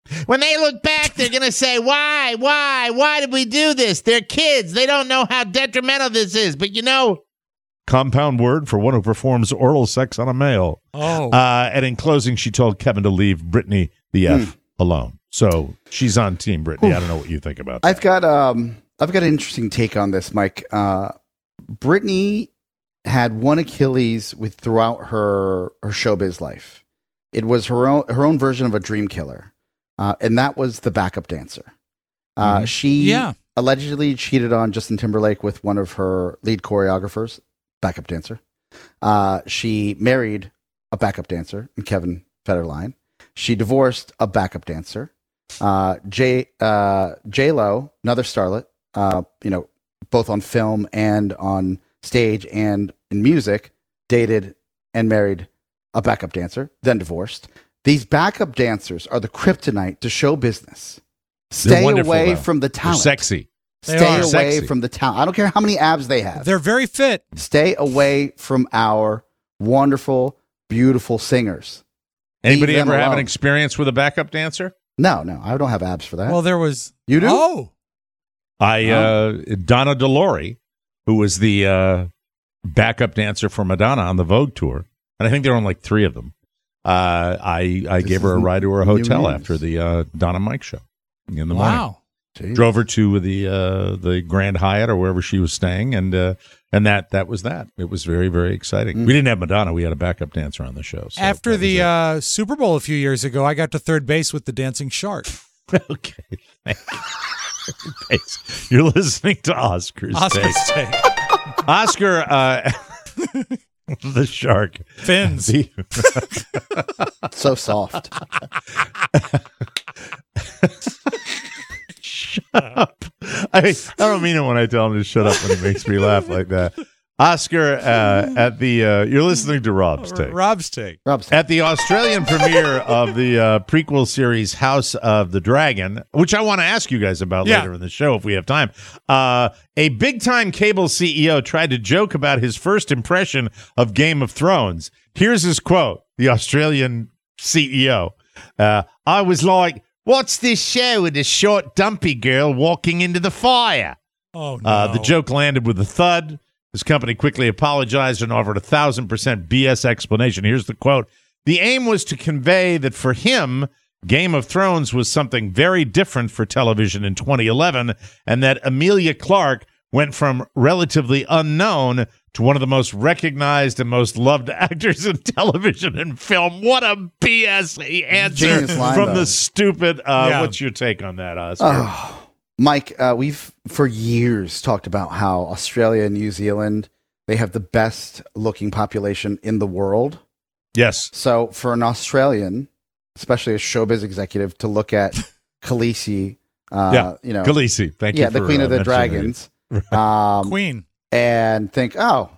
When they look back, they're going to say, why did we do this? They're kids. They don't know how detrimental this is. But compound word for one who performs oral sex on a male. Oh. And in closing, she told Kevin to leave Brittany the F alone. So she's on Team Brittany. I don't know what you think about that. I've got an interesting take on this, Mike. Brittany had one Achilles throughout her showbiz life. It was her own version of a dream killer, and that was the backup dancer. She allegedly cheated on Justin Timberlake with one of her lead choreographers, backup dancer. She married a backup dancer, Kevin Federline. She divorced a backup dancer. J-Lo, another starlet, both on film and on stage and in music, dated and married a backup dancer, then divorced. These backup dancers are the kryptonite to show business. Stay away from the talent. They're sexy. Stay away from the talent. I don't care how many abs they have. They're very fit. Stay away from our wonderful, beautiful singers. Anybody ever have an experience with a backup dancer? No, I don't have abs for that. Well, there was... You do? Oh. Donna DeLore, who was the backup dancer for Madonna on the Vogue tour, and I think there were only like 3 of them. I gave her a ride to her hotel after the Donna Mike show in the morning. Wow. Jeez. Drove her to the Grand Hyatt or wherever she was staying, and that was that. It was very, very exciting. We didn't have Madonna; we had a backup dancer on the show. So after the Super Bowl a few years ago, I got to third base with the dancing shark. Okay, thank you. You're listening to Oscar's Take. Oscar, the shark fins, so soft. Shut up. I don't mean it when I tell him to shut up when he makes me laugh like that. Oscar, at the you're listening to Rob's Take. Rob's Take. At the Australian premiere of the prequel series House of the Dragon, which I want to ask you guys about later in the show if we have time. A big-time cable CEO tried to joke about his first impression of Game of Thrones. Here's his quote, the Australian CEO. I was like, what's this show with a short, dumpy girl walking into the fire? Oh, no. The joke landed with a thud. His company quickly apologized and offered 1,000% BS explanation. Here's the quote. The aim was to convey that for him, Game of Thrones was something very different for television in 2011, and that Emilia Clarke went from relatively unknown to one of the most recognized and most loved actors in television and film. What a BS answer from the stupid. What's your take on that, Oscar? Mike, we've for years talked about how Australia and New Zealand, they have the best looking population in the world. Yes. So for an Australian, especially a showbiz executive, to look at Khaleesi, Khaleesi, thank you. Yeah, the Queen of the Dragons. Queen. And think, well,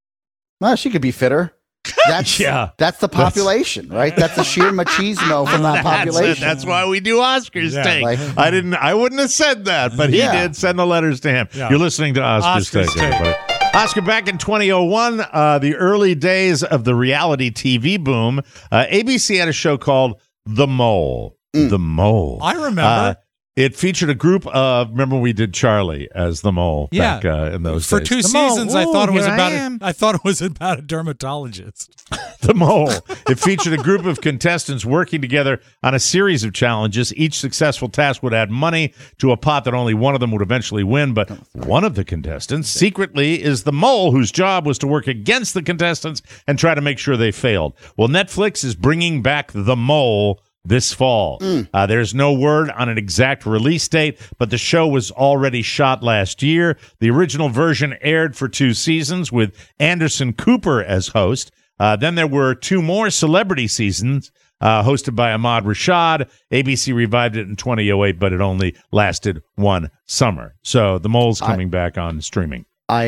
she could be fitter. That's the population, right? That's the sheer machismo from that population. That's why we do Oscar's Take. I wouldn't have said that, but he did send the letters to him. Yeah. You're listening to Oscar's Take, everybody. Oscar, back in 2001, the early days of the reality TV boom, ABC had a show called The Mole. The Mole. I remember. It featured a group of, remember we did Charlie as the mole back in those For days. For 2 seasons, I thought it was about a dermatologist. The Mole. It featured a group of contestants working together on a series of challenges. Each successful task would add money to a pot that only one of them would eventually win, but one of the contestants secretly is the mole whose job was to work against the contestants and try to make sure they failed. Well, Netflix is bringing back The Mole this fall. There's no word on an exact release date, but the show was already shot last year. The original version aired for 2 seasons with Anderson Cooper as host. Then there were 2 more celebrity seasons hosted by Ahmad Rashad. ABC revived it in 2008, but it only lasted 1 summer. So The Mole's coming back on streaming. I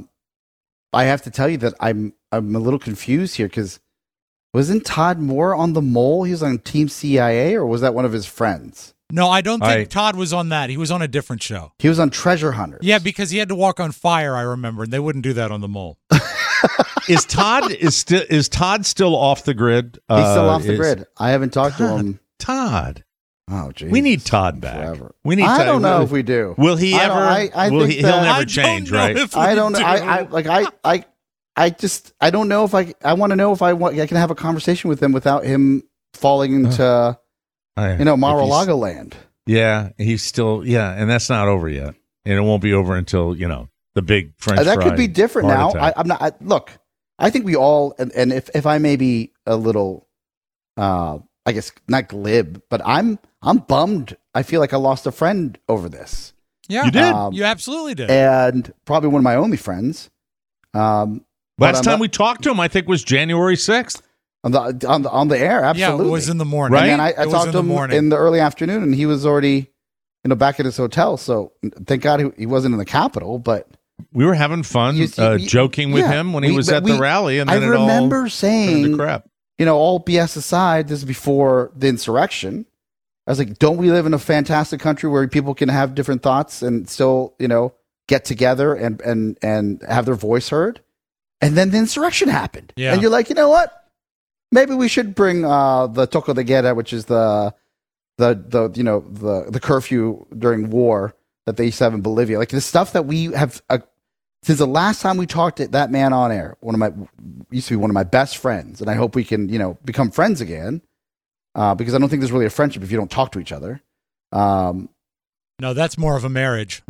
have to tell you that I'm a little confused here because wasn't Todd Moore on The Mole? He was on Team CIA, or was that one of his friends? No, I don't think Todd was on that. He was on a different show. He was on Treasure Hunters. Yeah, because he had to walk on fire, I remember, and they wouldn't do that on The Mole. Is Todd still off the grid? He's still off the grid. I haven't talked to him. Todd. Oh, geez. We need Todd back. Forever. We need. I don't know if we do. Will he ever? He'll never change, right? I don't know. I don't know if I want to know if I can have a conversation with him without him falling into, Mar-a-Lago land. Yeah, he's still. Yeah, and that's not over yet, and it won't be over until the big French. That could be different now. I'm not. Look, I think we all, and if I may be a little, I guess not glib, but I'm bummed. I feel like I lost a friend over this. Yeah, you did. You absolutely did, and probably one of my only friends. Last time we talked to him, I think, was January 6th. On the air, absolutely. Yeah, it was in the morning. Right? And I talked to him in the early afternoon, and he was already, back at his hotel. So thank God he wasn't in the Capitol. But we were having fun, joking with him when he was at the rally, and then I remember all saying, crap. All BS aside, this is before the insurrection. I was like, don't we live in a fantastic country where people can have different thoughts and still, get together and have their voice heard? And then the insurrection happened. Yeah. And you're like, you know what? Maybe we should bring the toco de guerra, which is the curfew during war that they used to have in Bolivia. Like the stuff that we have since the last time we talked to that man on air, used to be one of my best friends, and I hope we can, become friends again. Because I don't think there's really a friendship if you don't talk to each other. No, that's more of a marriage.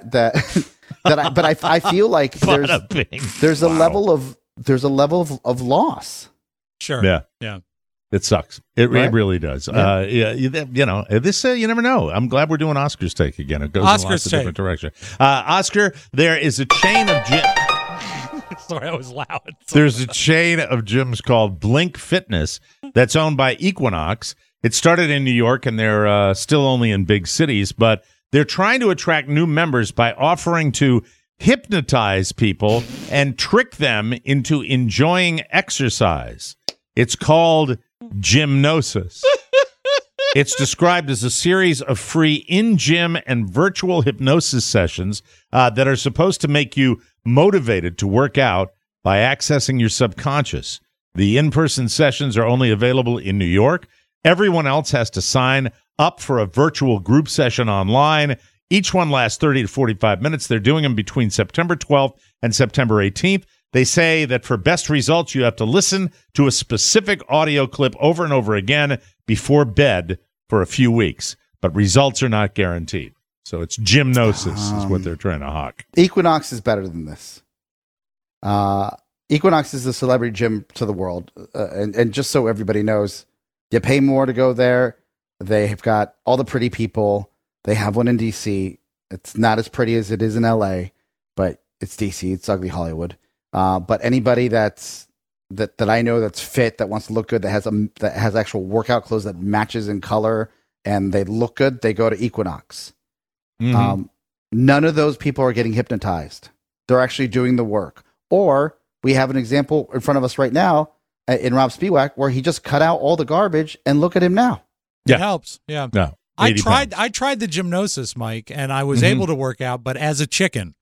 I feel like there's a level of loss. Sure. Yeah. It sucks. It really does. Yeah. This you never know. I'm glad we're doing Oscar's Take again. It goes in lots of different directions. Oscar, there is a chain of gym. Sorry, I was loud. There's a chain of gyms called Blink Fitness that's owned by Equinox. It started in New York, and they're still only in big cities, but they're trying to attract new members by offering to hypnotize people and trick them into enjoying exercise. It's called Gymnosis. It's described as a series of free in-gym and virtual hypnosis sessions that are supposed to make you motivated to work out by accessing your subconscious. The in-person sessions are only available in New York. Everyone else has to sign up for a virtual group session online. Each one lasts 30 to 45 minutes. They're doing them between September 12th and September 18th. They say that for best results, you have to listen to a specific audio clip over and over again before bed for a few weeks. But results are not guaranteed. So it's Gymnosis is what they're trying to hawk. Equinox is better than this. Equinox is the celebrity gym to the world. And just so everybody knows, you pay more to go there. They have got all the pretty people. They have one in D.C. It's not as pretty as it is in L.A., but it's D.C. It's ugly Hollywood. But anybody that I know that's fit, that wants to look good, that has actual workout clothes that matches in color and they look good, they go to Equinox. Mm-hmm. None of those people are getting hypnotized. They're actually doing the work. Or we have an example in front of us right now in Rob Spiewak where he just cut out all the garbage and look at him now. Yeah. It helps. Yeah. No, I tried the Gymnosis, Mike, and I was able to work out, but as a chicken.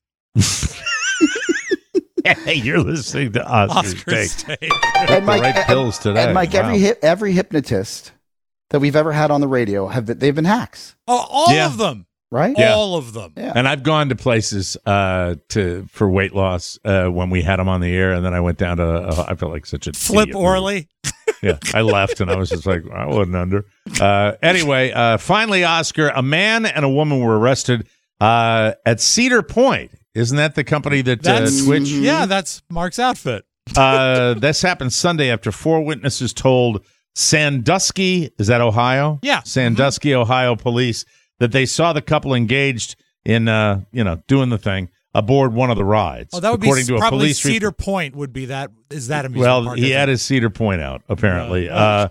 Hey, you're listening to Oscar's Take. And Mike, right pills today. And Mike, every hypnotist that we've ever had on the radio they've been hacks. Oh, all of them. Right? Yeah. All of them. Yeah. And I've gone to places for weight loss when we had them on the air, and then I went down to I felt like such a Flip Orley. Yeah, I left, and I was just like, I wasn't under. Anyway, finally, Oscar, a man and a woman were arrested at Cedar Point. Isn't that the company that Twitch? Yeah, that's Mark's outfit. This happened Sunday after 4 witnesses told Sandusky, is that Ohio? Yeah. Sandusky, Ohio police that they saw the couple engaged in, doing the thing aboard one of the rides. Oh, that would according be to a probably police Cedar Point would be that. Is that amusement Well, park? he had his Cedar Point out, apparently.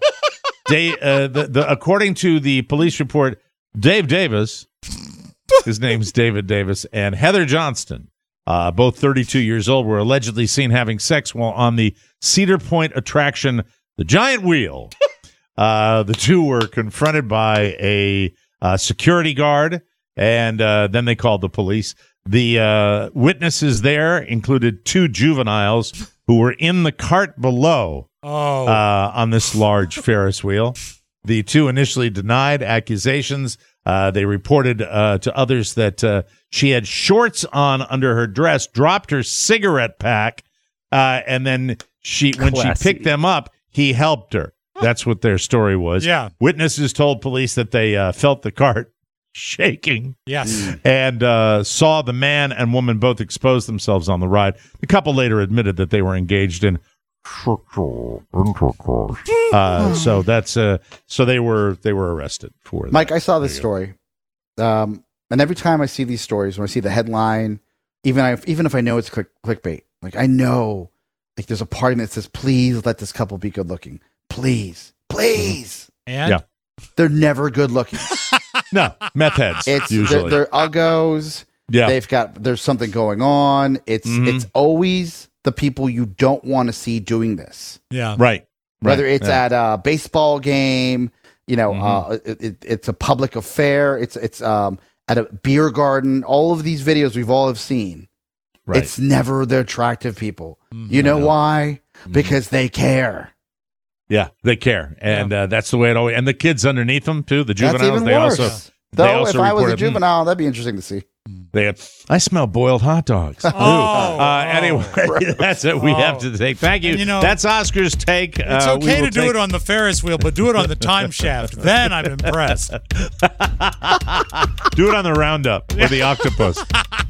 According to the police report, Dave Davis, his name's David Davis, and Heather Johnston, both 32 years old, were allegedly seen having sex while on the Cedar Point attraction, the Giant Wheel. The two were confronted by a security guard, and then they called the police. The witnesses there included 2 juveniles who were in the cart below on this large Ferris wheel. The two initially denied accusations. They reported to others that she had shorts on under her dress, dropped her cigarette pack, and then when she picked them up, he helped her. That's what their story was. Yeah. Witnesses told police that they felt the cart shaking. Yes. And saw the man and woman both expose themselves on the ride. The couple later admitted that they were engaged in sexual intercourse. So they were arrested for that. Mike, I saw this story. And every time I see these stories, when I see the headline, even if I know it's clickbait, like I know, like there's a part in it that says, "Please let this couple be good looking, please." And they're never good looking. No, meth heads. It's usually they're uggos. Yeah, there's something going on. It's always the people you don't want to see doing this. Yeah, right. Whether it's at a baseball game, it's a public affair. It's at a beer garden. All of these videos we've all have seen. Right. It's never the attractive people. You know why? Because they care. Yeah, they care, and that's the way it always. And the kids underneath them too, the juveniles. That's even they worse. also. Though, if I was a juvenile, that'd be interesting to see. I smell boiled hot dogs. Anyway, that's it. We have to take. Thank you. That's Oscar's take. It's okay to do it on the Ferris wheel, but do it on the time shaft. Then I'm impressed. Do it on the Roundup or the octopus.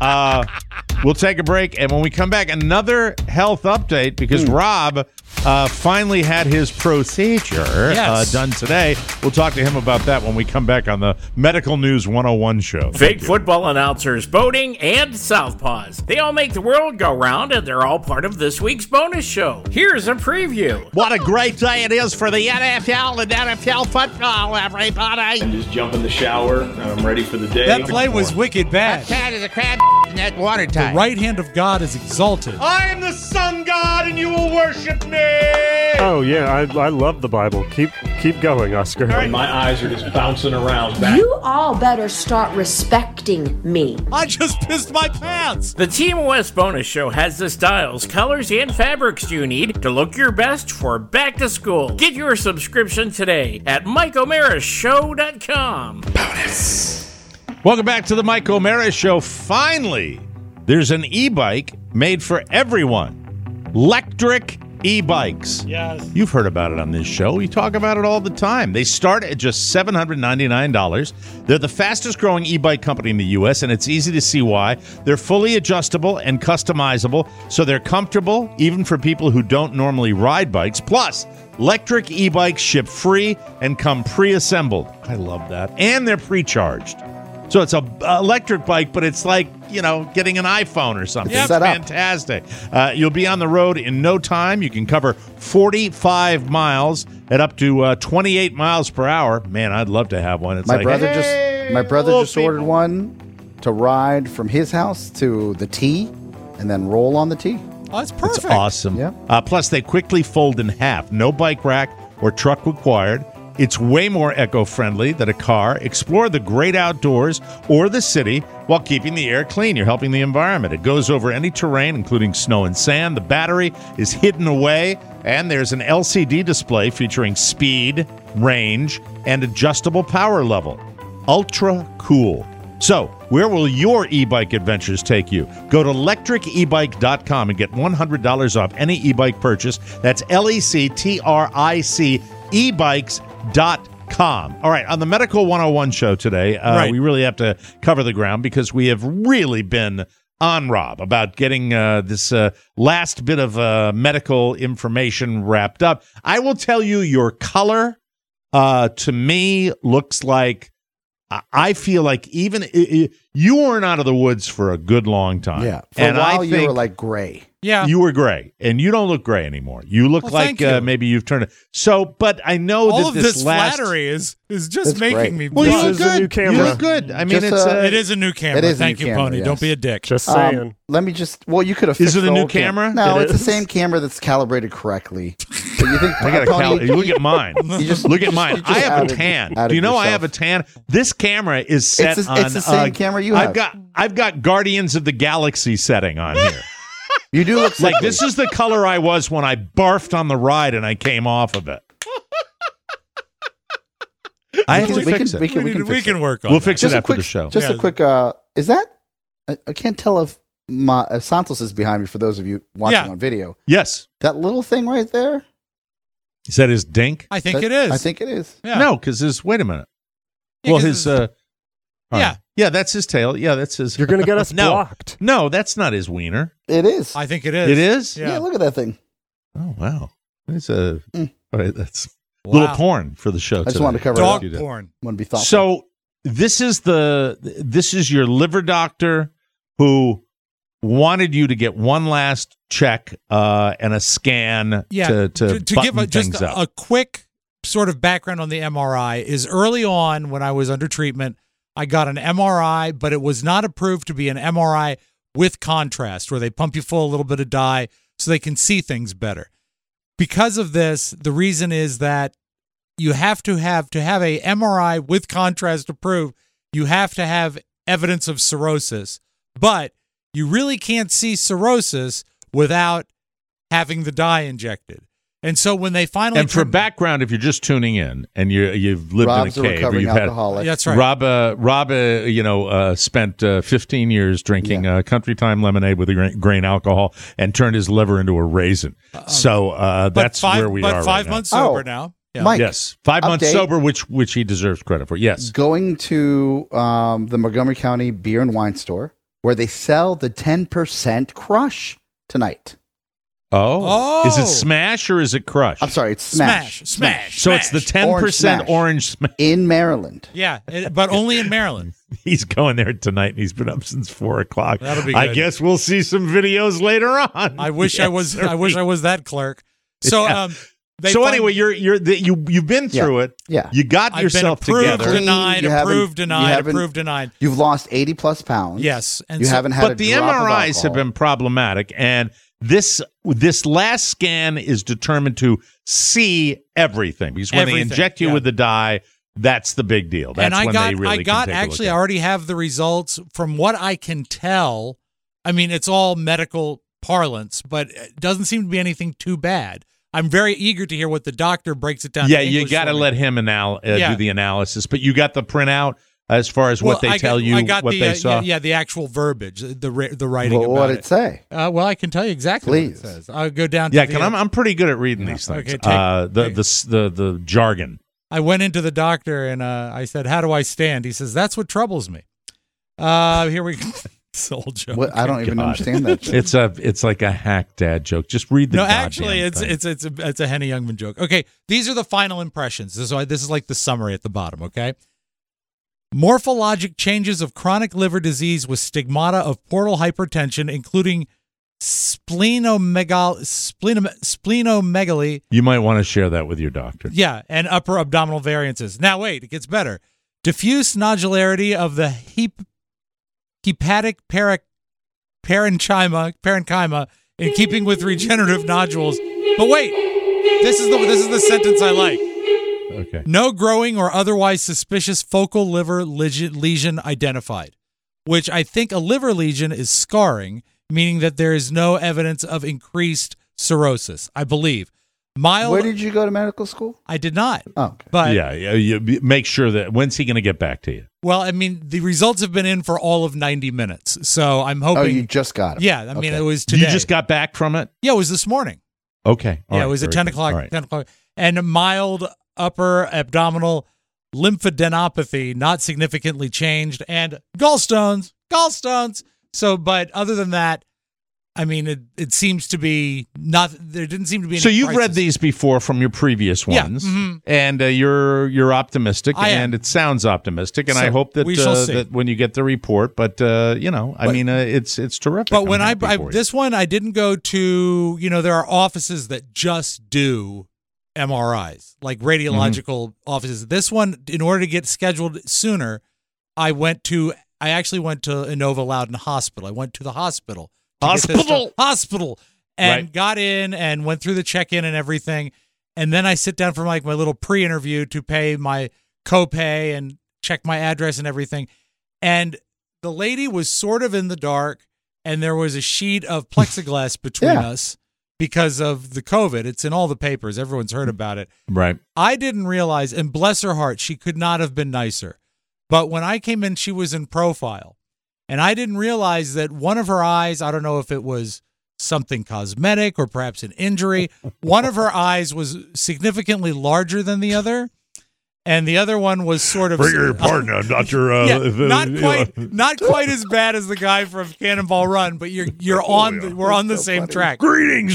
We'll take a break, and when we come back, another health update because Rob finally had his procedure done today. We'll talk to him about that when we come back on the Medical News 101 show. Fake football announcers, boating, and Southpaws. They all make the world go round, and they're all part of this week's bonus show. Here's a preview. What a great day it is for the NFL and NFL football, everybody. And just jump in the shower. I'm ready for the day. That play was wicked bad. That is a crab in that water tank. The right hand of God is exalted. I am the sun god, and you will worship me. Oh yeah, I love the Bible. Keep going, Oscar. My eyes are just bouncing around. You all better start respecting me. I just pissed my pants. The TMOS bonus show has the styles, colors, and fabrics you need to look your best for back to school. Get your subscription today at MikeO'MaraShow.com. Bonus. Welcome back to the Mike O'Mara Show. Finally, there's an e-bike made for everyone. Electric e-bikes. Yes. You've heard about it on this show. We talk about it all the time. They start at just $799. They're the fastest growing e-bike company in the U.S., and it's easy to see why. They're fully adjustable and customizable, so they're comfortable even for people who don't normally ride bikes. Plus, electric e-bikes ship free and come pre-assembled. I love that. And they're pre-charged. So it's an electric bike, but it's like, getting an iPhone or something. Yep. It's fantastic. You'll be on the road in no time. You can cover 45 miles at up to 28 miles per hour. Man, I'd love to have one. It's My brother just ordered one to ride from his house to the T and then roll on the T. Oh, that's perfect. It's awesome. Yeah. Plus, they quickly fold in half. No bike rack or truck required. It's way more eco-friendly than a car. Explore the great outdoors or the city while keeping the air clean. You're helping the environment. It goes over any terrain, including snow and sand. The battery is hidden away, and there's an LCD display featuring speed, range, and adjustable power level. Ultra cool. So, where will your e-bike adventures take you? Go to electricebike.com and get $100 off any e-bike purchase. That's LECTRIC ebikes.com. All right, on the Medical 101 show today, we really have to cover the ground because we have really been on Rob about getting this last bit of medical information wrapped up. I will tell you, your color to me looks like, I feel like even you weren't out of the woods for a good long time. Yeah, for a while you were like gray. Yeah, you were gray, and you don't look gray anymore. You look like maybe you've turned it. So, but I know all that of this last flattery is just making great. me. Well, you look This is a new good. camera. You look good. I mean, it is a new camera. It is a Thank new you, camera, Pony. yes. Don't be a dick. Just saying. Let me just. Well, you could have. Fixed Is it a the new old camera? No, It it's is. the same camera that's calibrated correctly. But you think I got Pony, look at mine. Look at mine. you just I have added- a tan. added Do you know I yourself. have a tan? This camera is set It's on. the same camera you have. I've got Guardians of the Galaxy setting on here. You do look Like sickly. this is the color I was when I barfed on the ride and I came off of it. I have to fix it. We can fix we can it. work on We'll that. fix it after the show. Just a quick. Is that? I can't tell if Santos is behind me. For those of you watching on video, Yes. that little thing right there. Is that his dink? I think it is. I think it is. Yeah. No, because his. Wait a minute. Yeah, Well, 'cause his. it's- Yeah. Yeah, that's his tail. Yeah, that's his. You're going to get us No. blocked. No, that's not his wiener. It is. I think it is. It is? Yeah. Look at that thing. Oh, wow. It's a. Mm. All right, that's Wow. little porn for the show. I just today. wanted to cover Dog it up. porn. Want to be thoughtful. So this is your liver doctor who wanted you to get one last check and a scan Yeah, to give button just things up. a quick sort of background on the MRI is early on when I was under treatment, I got an MRI, but it was not approved to be an MRI with contrast, where they pump you full of a little bit of dye so they can see things better. Because of this, the reason is that you have to have a MRI with contrast approved, you have to have evidence of cirrhosis, but you really can't see cirrhosis without having the dye injected. And so when they finally And for background, if you're just tuning in and you've lived Rob's in a a cave, or recovering you've had alcoholic. That's right. Rob, spent 15 years drinking Country Time lemonade with grain alcohol and turned his liver into a raisin. That's where we are. But 5 months sober now. Yeah. Mike, Yes, 5 months update. sober, which he deserves credit for. Yes. Going to the Montgomery County Beer and Wine Store where they sell the 10% Crush tonight. Oh. Is it Smash or is it Crush? I'm sorry, it's Smash. Smash. So it's the 10% orange Smash. In Maryland. Yeah, but only in Maryland. He's going there tonight, and he's been up since 4 o'clock. That'll be I good. guess we'll see some videos later on. I wish I was that clerk. So Yeah. they So find- anyway, you've been through it. Yeah. You got I've yourself been approved, together. denied, You haven't- approved, you denied, haven't- approved, denied. You've lost 80 plus pounds. Yes, and you so- haven't had But a the drop of MRIs have alcohol. been problematic, and this last scan is determined to see everything, because when they Everything, inject you yeah. with the dye, that's the big deal. That's and I when got, they really I got can take actually, a I look at it. already have the results from what I can tell. I mean, it's all medical parlance, but it doesn't seem to be anything too bad. I'm very eager to hear what the doctor breaks it down. Yeah, to you English got to for me. let him Yeah. do the analysis. But you got the printout as far as what they tell you, I got what the, they saw. Yeah, the actual verbiage, the writing Well, about what did it say? Well, I can tell you exactly Please. what it says. I'll go down to Yeah, the, I'm pretty good at reading these things. Okay, The jargon. I went into the doctor and I said, "How do I stand?" He says, "That's what troubles me." Here we go. It's an old joke. What? I don't even God. understand that. It's like a hack dad joke. Just read the. No, goddamn actually, thing. it's a Henny Youngman joke. Okay, these are the final impressions. This is like the summary at the bottom. Okay, morphologic changes of chronic liver disease with stigmata of portal hypertension, including splenomegaly. You might want to share that with your doctor. Yeah, and upper abdominal variances. Now, wait, it gets better. Diffuse nodularity of the hepatic parenchyma in keeping with regenerative nodules. But wait, this is the sentence I like. Okay. No growing or otherwise suspicious focal liver lesion identified, which I think a liver lesion is scarring, meaning that there is no evidence of increased cirrhosis, I believe. Mild. Where did you go to medical school? I did not. Oh, okay. But Yeah, you make sure that when's he going to get back to you? well, I mean, the results have been in for all of 90 minutes, so I'm hoping. Oh, you just got it. Yeah, I mean, Okay. it was today. You just got back from it? Yeah, it was this morning. Okay. All Yeah, right, it was at very 10 good. o'clock. All right. 10 o'clock, and mild upper abdominal lymphadenopathy, not significantly changed, and gallstones. So, but other than that, I mean, it seems to be not. There didn't seem to be any So you've read crisis. these before from your previous Yeah, ones, mhm. and you're optimistic, I am. and it sounds optimistic, and So I hope that we shall see. that when you get the report, but it's terrific. But when I'm I happy for you. this one, I didn't go to. There are offices that just do MRIs, like radiological offices. This one, in order to get scheduled sooner, I actually went to Inova Loudoun Hospital. I went to the hospital. Hospital, and Right. got in and went through the check-in and everything. And then I sit down for my little pre-interview to pay my copay and check my address and everything. And the lady was sort of in the dark, and there was a sheet of plexiglass between Yeah. us because of the COVID. It's in all the papers. Everyone's heard about it. Right. I didn't realize, and bless her heart, she could not have been nicer. But when I came in, she was in profile. And I didn't realize that one of her eyes, I don't know if it was something cosmetic or perhaps an injury, one of her eyes was significantly larger than the other. And the other one was sort of Beg your pardon, I'm Dr. not quite as bad as the guy from Cannonball Run, but we're on the same track. Greetings,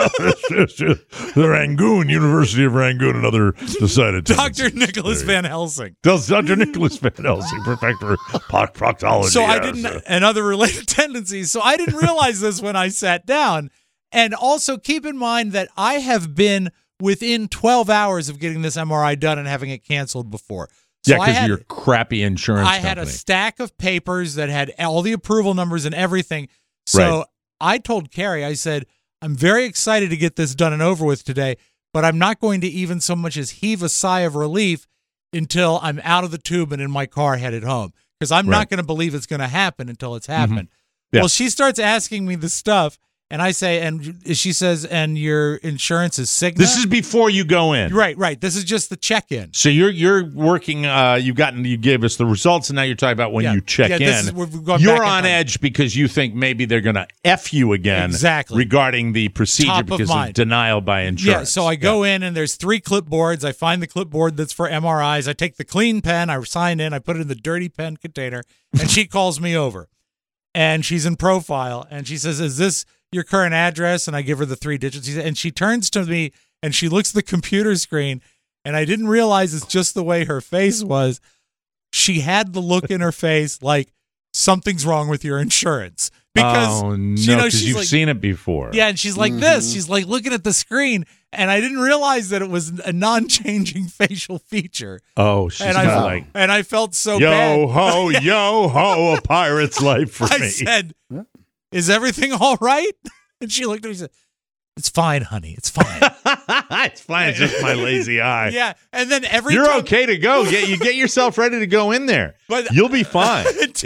the Rangoon University of Rangoon, another decided Dr. Nicholas Van Helsing. Dr. Nicholas Van Helsing, professor of proctology. So I didn't, and other related tendencies. So I didn't realize this when I sat down. And also keep in mind that I have been within 12 hours of getting this MRI done and having it canceled before. So because of your crappy insurance company. Had a stack of papers that had all the approval numbers and everything. So I told Carrie, I said, I'm very excited to get this done and over with today, but I'm not going to even so much as heave a sigh of relief until I'm out of the tube and in my car headed home, because I'm not going to believe it's going to happen until it's happened. Mm-hmm. Yeah. Well, she starts asking me the stuff. And I say, and she says, and your insurance is Cigna? This is before you go in. Right. This is just the check-in. So you're working, you gave us the results, and now you're talking about when you check in. You're on edge because you think maybe they're going to F you again regarding the procedure because of denial by insurance. Yeah, so I go in, and there's 3 clipboards. I find the clipboard that's for MRIs. I take the clean pen. I sign in. I put it in the dirty pen container, and she calls me over. And she's in profile, and she says, is this your current address? And I give her the 3 digits. And she turns to me and she looks at the computer screen, and I didn't realize it's just the way her face was. She had the look in her face like something's wrong with your insurance. Because, because you've seen it before. Yeah, and she's like this. She's like looking at the screen, and I didn't realize that it was a non-changing facial feature. Oh, she's like... And I felt so bad. Yo ho, a pirate's life for me. I said... Is everything all right? And she looked at me and said, it's fine, honey. It's fine. It's fine. It's just my lazy eye. Yeah. And then You're okay to go. You get yourself ready to go in there. But you'll be fine.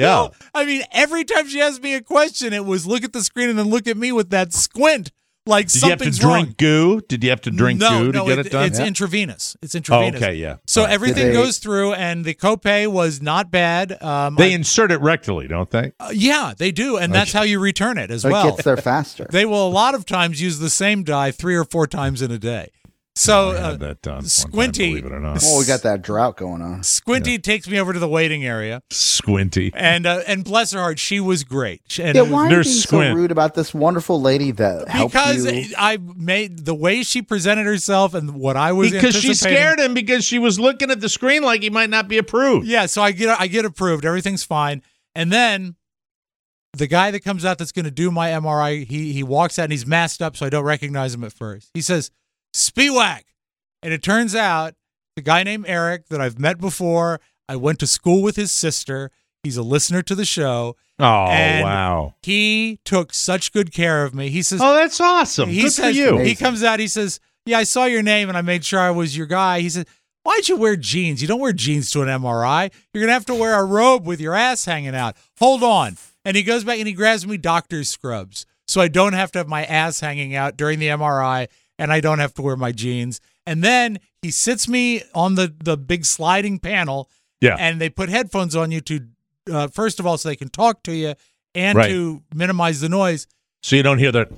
Every time she asked me a question, it was look at the screen and then look at me with that squint. Like Did you have to drink goo? Did you have to drink goo to get it done? It's intravenous. It's intravenous. Oh, okay, yeah. So everything goes through, and the copay was not bad. They insert it rectally, don't they? Yeah, they do, and that's how you return it as well. It gets there faster. They will a lot of times use the same dye 3 or 4 times in a day. So I had that done Squinty, believe it or not. Well, we got that drought going on. Squinty takes me over to the waiting area. Squinty, and bless her heart, she was great. Why are you being so rude about this wonderful lady that helped you? Because I made the way she presented herself and what I was because she scared him because she was looking at the screen like he might not be approved. Yeah, so I get approved. Everything's fine, and then the guy that comes out that's going to do my MRI, he walks out and he's masked up, so I don't recognize him at first. He says, Spiewak. And it turns out the guy named Eric that I've met before, I went to school with his sister. He's a listener to the show. Oh, wow. He took such good care of me. He says, oh, that's awesome. Good for you. He comes out, he says, yeah, I saw your name and I made sure I was your guy. He said, why'd you wear jeans? You don't wear jeans to an MRI. You're going to have to wear a robe with your ass hanging out. Hold on. And he goes back and he grabs me doctor's scrubs so I don't have to have my ass hanging out during the MRI. And I don't have to wear my jeans. And then he sits me on the big sliding panel. Yeah. And they put headphones on you to, first of all, so they can talk to you and to minimize the noise. So you don't hear the...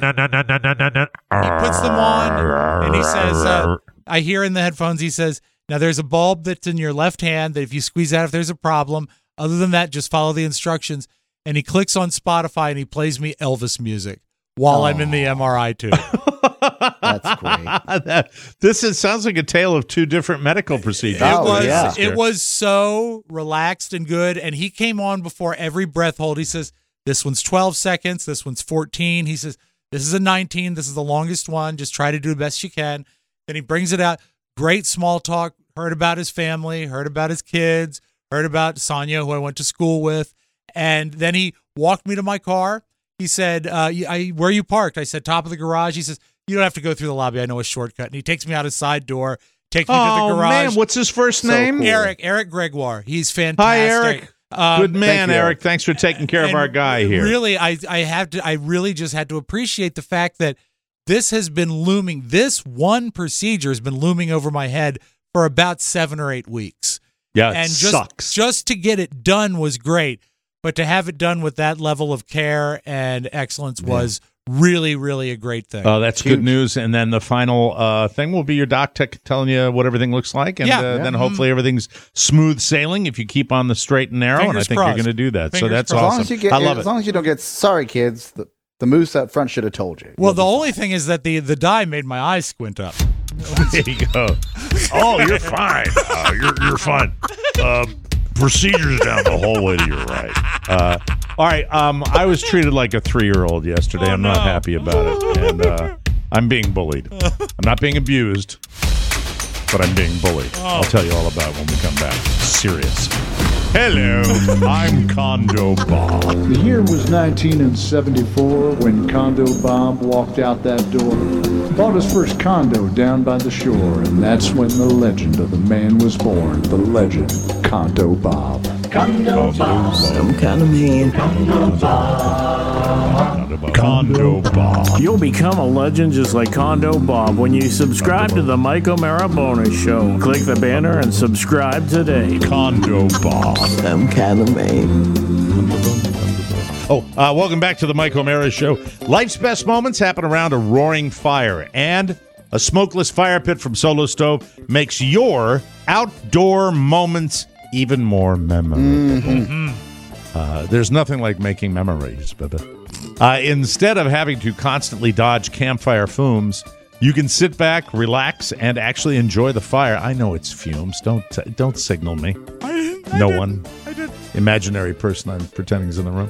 He puts them on and he says, I hear in the headphones, he says, now there's a bulb that's in your left hand that if you squeeze out, if there's a problem, other than that, just follow the instructions. And he clicks on Spotify and he plays me Elvis music while I'm in the MRI too. That's great. Sounds like a tale of 2 different medical procedures. It was so relaxed and good. And he came on before every breath hold. He says, this one's 12 seconds. This one's 14. He says, this is a 19. This is the longest one. Just try to do the best you can. Then he brings it out. Great small talk. Heard about his family. Heard about his kids. Heard about Sonia, who I went to school with. And then he walked me to my car. He said, where are you parked? I said, top of the garage. He says, you don't have to go through the lobby. I know a shortcut. And he takes me out his side door, takes me to the garage. Man, what's his first name? Cool. Eric Gregoire. He's fantastic. Hi, Eric. Good man, Eric. Thanks for taking care of our guy here. Really, I really just had to appreciate the fact that this has been looming. This one procedure has been looming over my head for about 7 or 8 weeks. Yeah, and sucks. Just to get it done was great, but to have it done with that level of care and excellence was really, really a great thing. Oh, that's good news. And then the final thing will be your doc telling you what everything looks like. And then hopefully everyth's smooth sailing if you keep on the straight and narrow. And I think you're going to do that. So that's awesome. I love it. As long as you don't get, sorry, kids, the moose up front should have told you. Well, the only thing is that the dye made my eyes squint up. There you go. Oh, you're fine. You're fine. Procedures down the hallway to your right. All right. I was treated like a 3-year-old yesterday. I'm not happy about it, and I'm being bullied. I'm not being abused, but I'm being bullied. I'll tell you all about it when we come back. Serious. Hello, I'm Condo Bob. The year was 1974 when Condo Bob walked out that door. Bought his first condo down by the shore, and that's when the legend of the man was born. The legend, Condo Bob. Condo Bob, some kind of man. Condo Bob. Condo Bob. You'll become a legend just like Condo Bob when you subscribe to the Mike O'Mara Bonus Show. Click the banner and subscribe today. Condo Bob. Some kind of man. Welcome back to the Mike O'Mara Show. Life's best moments happen around a roaring fire, and a smokeless fire pit from Solo Stove makes your outdoor moments even more memorable. There's nothing like making memories, but instead of having to constantly dodge campfire fumes, you can sit back, relax, and actually enjoy the fire. I know it's fumes. Don't signal me. No one. Imaginary person I'm pretending is in the room.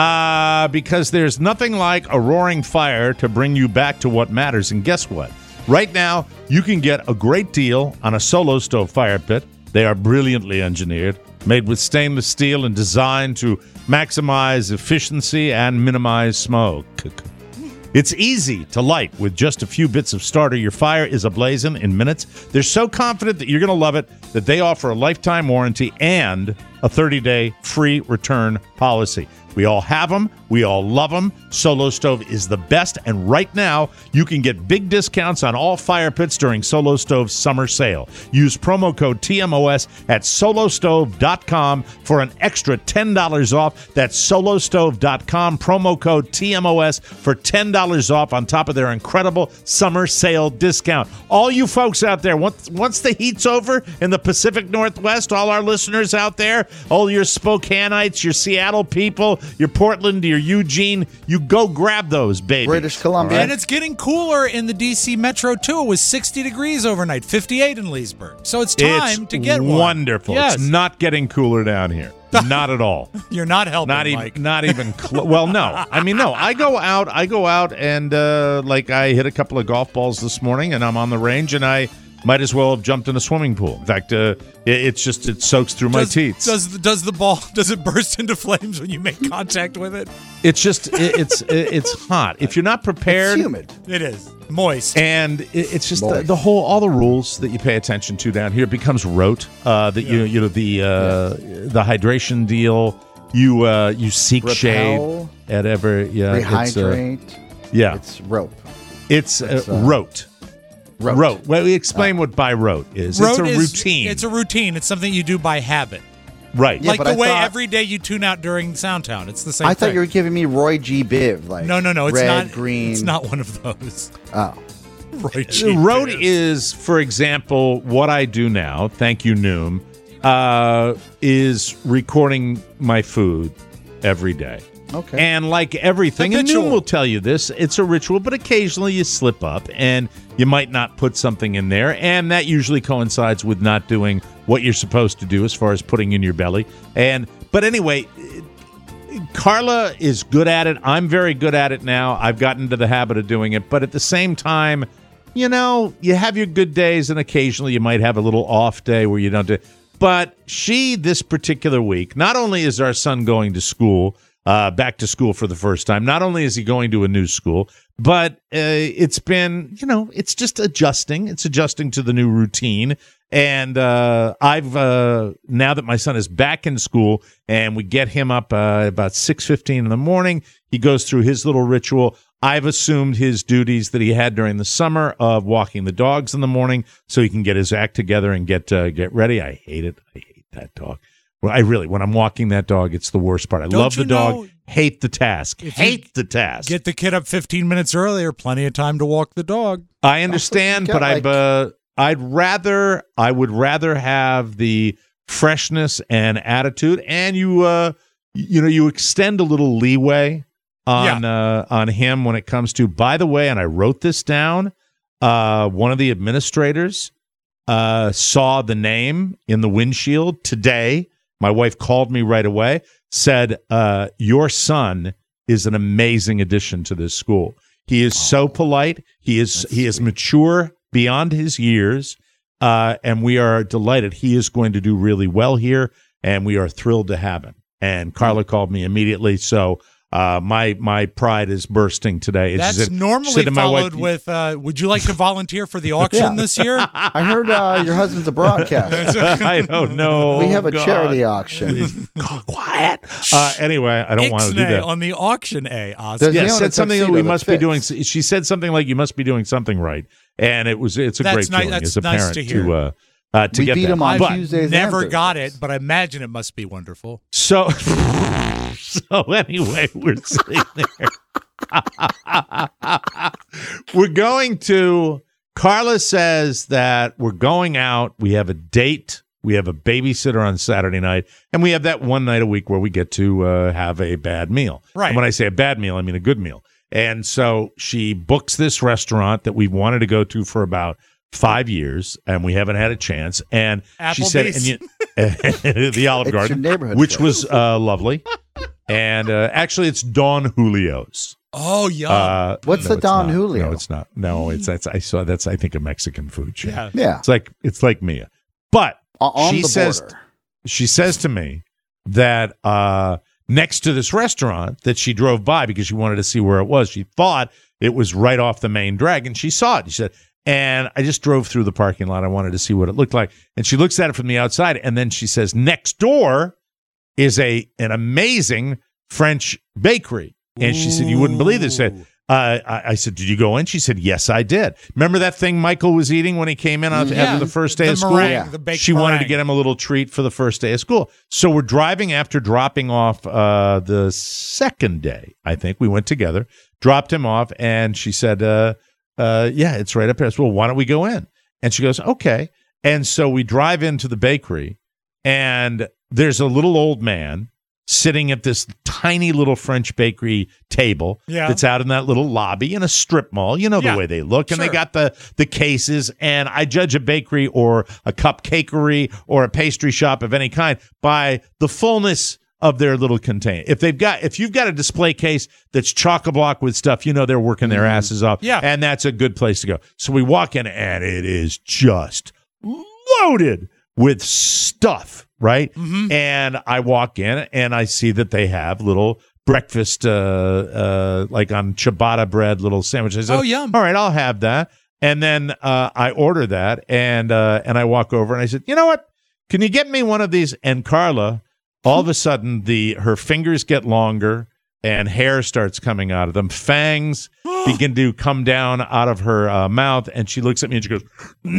Because there's nothing like a roaring fire to bring you back to what matters. And guess what? Right now, you can get a great deal on a Solo Stove fire pit. They are brilliantly engineered, made with stainless steel and designed to maximize efficiency and minimize smoke. It's easy to light with just a few bits of starter. Your fire is ablazing in minutes. They're so confident that you're going to love it that they offer a lifetime warranty and a 30-day free return policy. We all have them. We all love them. Solo Stove is the best. And right now, you can get big discounts on all fire pits during Solo Stove's summer sale. Use promo code TMOS at solostove.com for an extra $10 off. That's solostove.com. Promo code TMOS for $10 off on top of their incredible summer sale discount. All you folks out there, once the heat's over in the Pacific Northwest, all our listeners out there, all your Spokaneites, your Seattle people, your Portland, your Eugene, you go grab those, baby. British Columbia. And it's getting cooler in the D.C. Metro, too. It was 60 degrees overnight, 58 in Leesburg. So it's time to get one. Wonderful. Yes. It's not getting cooler down here. Not at all. You're not helping, Mike. Not even well, no. I mean, no. I go out and I hit a couple of golf balls this morning, and I'm on the range, and I might as well have jumped in a swimming pool. In fact, it soaks through my teeth. Does the ball burst into flames when you make contact with it? It's just it's hot. If you're not prepared, it's humid. It is moist, and it's just all the rules that you pay attention to down here becomes rote. The hydration deal. You seek Repel, shade at every rehydrate. It's rope. It's rote. Rote. Well, we explain what by rote is. It's a routine. It's a routine. It's something you do by habit. Right. Like the way every day you tune out during Soundtown. It's the same thing. I thought you were giving me Roy G. Biv. No. It's red, not green. It's not one of those. Oh. Roy G. Rote Biv is, for example, what I do now. Thank you, Noom. Is recording my food every day. Okay. And like everything, and Noom will tell you this, it's a ritual, but occasionally you slip up and you might not put something in there, and that usually coincides with not doing what you're supposed to do as far as putting in your belly. But anyway, Carla is good at it. I'm very good at it now. I've gotten into the habit of doing it, but at the same time, you have your good days, and occasionally you might have a little off day where you don't do. But this particular week, not only is our son going to school, back to school for the first time. Not only is he going to a new school, but it's been, it's just adjusting. It's adjusting to the new routine. And I've now that my son is back in school and we get him up about 6:15 in the morning, he goes through his little ritual. I've assumed his duties that he had during the summer of walking the dogs in the morning so he can get his act together and get ready. I hate it. I hate that dog. Well, when I'm walking that dog, it's the worst part. I love the dog, hate the task. Hate the task. Get the kid up 15 minutes earlier, plenty of time to walk the dog. I understand, but I would rather have the freshness and attitude, and you extend a little leeway on him when it comes to, by the way, and I wrote this down, one of the administrators saw the name in the windshield today. My wife called me right away, said, your son is an amazing addition to this school. He is so polite. He is mature beyond his years, and we are delighted. He is going to do really well here, and we are thrilled to have him. And Carla called me immediately, so my pride is bursting today. That's normally followed with, would you like to volunteer for the auction this year? I heard your husband's a broadcaster. I don't know. We have a charity auction. Quiet. Anyway, I don't want to do that. On the auction, Oscar. Said something that we must be doing. She said something like, you must be doing something right. And it's a great feeling as a parent to hear. To get beat that. him on I've Tuesdays. Never got it, but I imagine it must be wonderful. So anyway, we're sitting there. We're going to. Carla says that we're going out. We have a date. We have a babysitter on Saturday night, and we have that one night a week where we get to have a bad meal. Right. And when I say a bad meal, I mean a good meal. And so she books this restaurant that we've wanted to go to for about 5 years, and we haven't had a chance. And she said, the Olive Garden, which was lovely. And actually, it's Don Julio's. Oh, yeah. What's the Don Julio? No, it's not. No, it's I think a Mexican food chain. Yeah. It's like Mia, but she says to me that next to this restaurant that she drove by because she wanted to see where it was, she thought it was right off the main drag, and she saw it. She said, and I just drove through the parking lot. I wanted to see what it looked like. And she looks at it from the outside, and then she says, next door is an amazing French bakery. And she said, you wouldn't believe this. I said, did you go in? She said, yes, I did. Remember that thing Michael was eating when he came in after the first day of school? She wanted to get him a little treat for the first day of school. So we're driving after dropping off the second day, I think. We went together, dropped him off, and she said, yeah, it's right up there. I said, well, why don't we go in? And she goes, okay. And so we drive into the bakery, and there's a little old man sitting at this tiny little French bakery table that's out in that little lobby in a strip mall. You know the way they look. And they got the cases. And I judge a bakery or a cupcakery or a pastry shop of any kind by the fullness of their little container. If you've got a display case that's chock-a-block with stuff, you know they're working their asses off. Yeah. And that's a good place to go. So we walk in, and it is just loaded with stuff, right? Mm-hmm. And I walk in, and I see that they have little breakfast, like on ciabatta bread, little sandwiches. Oh, yum. All right, I'll have that. And then I order that, and I walk over, and I said, you know what? Can you get me one of these? And Carla, all of a sudden, her fingers get longer, and hair starts coming out of them. Fangs begin to come down out of her mouth, and she looks at me, and she goes,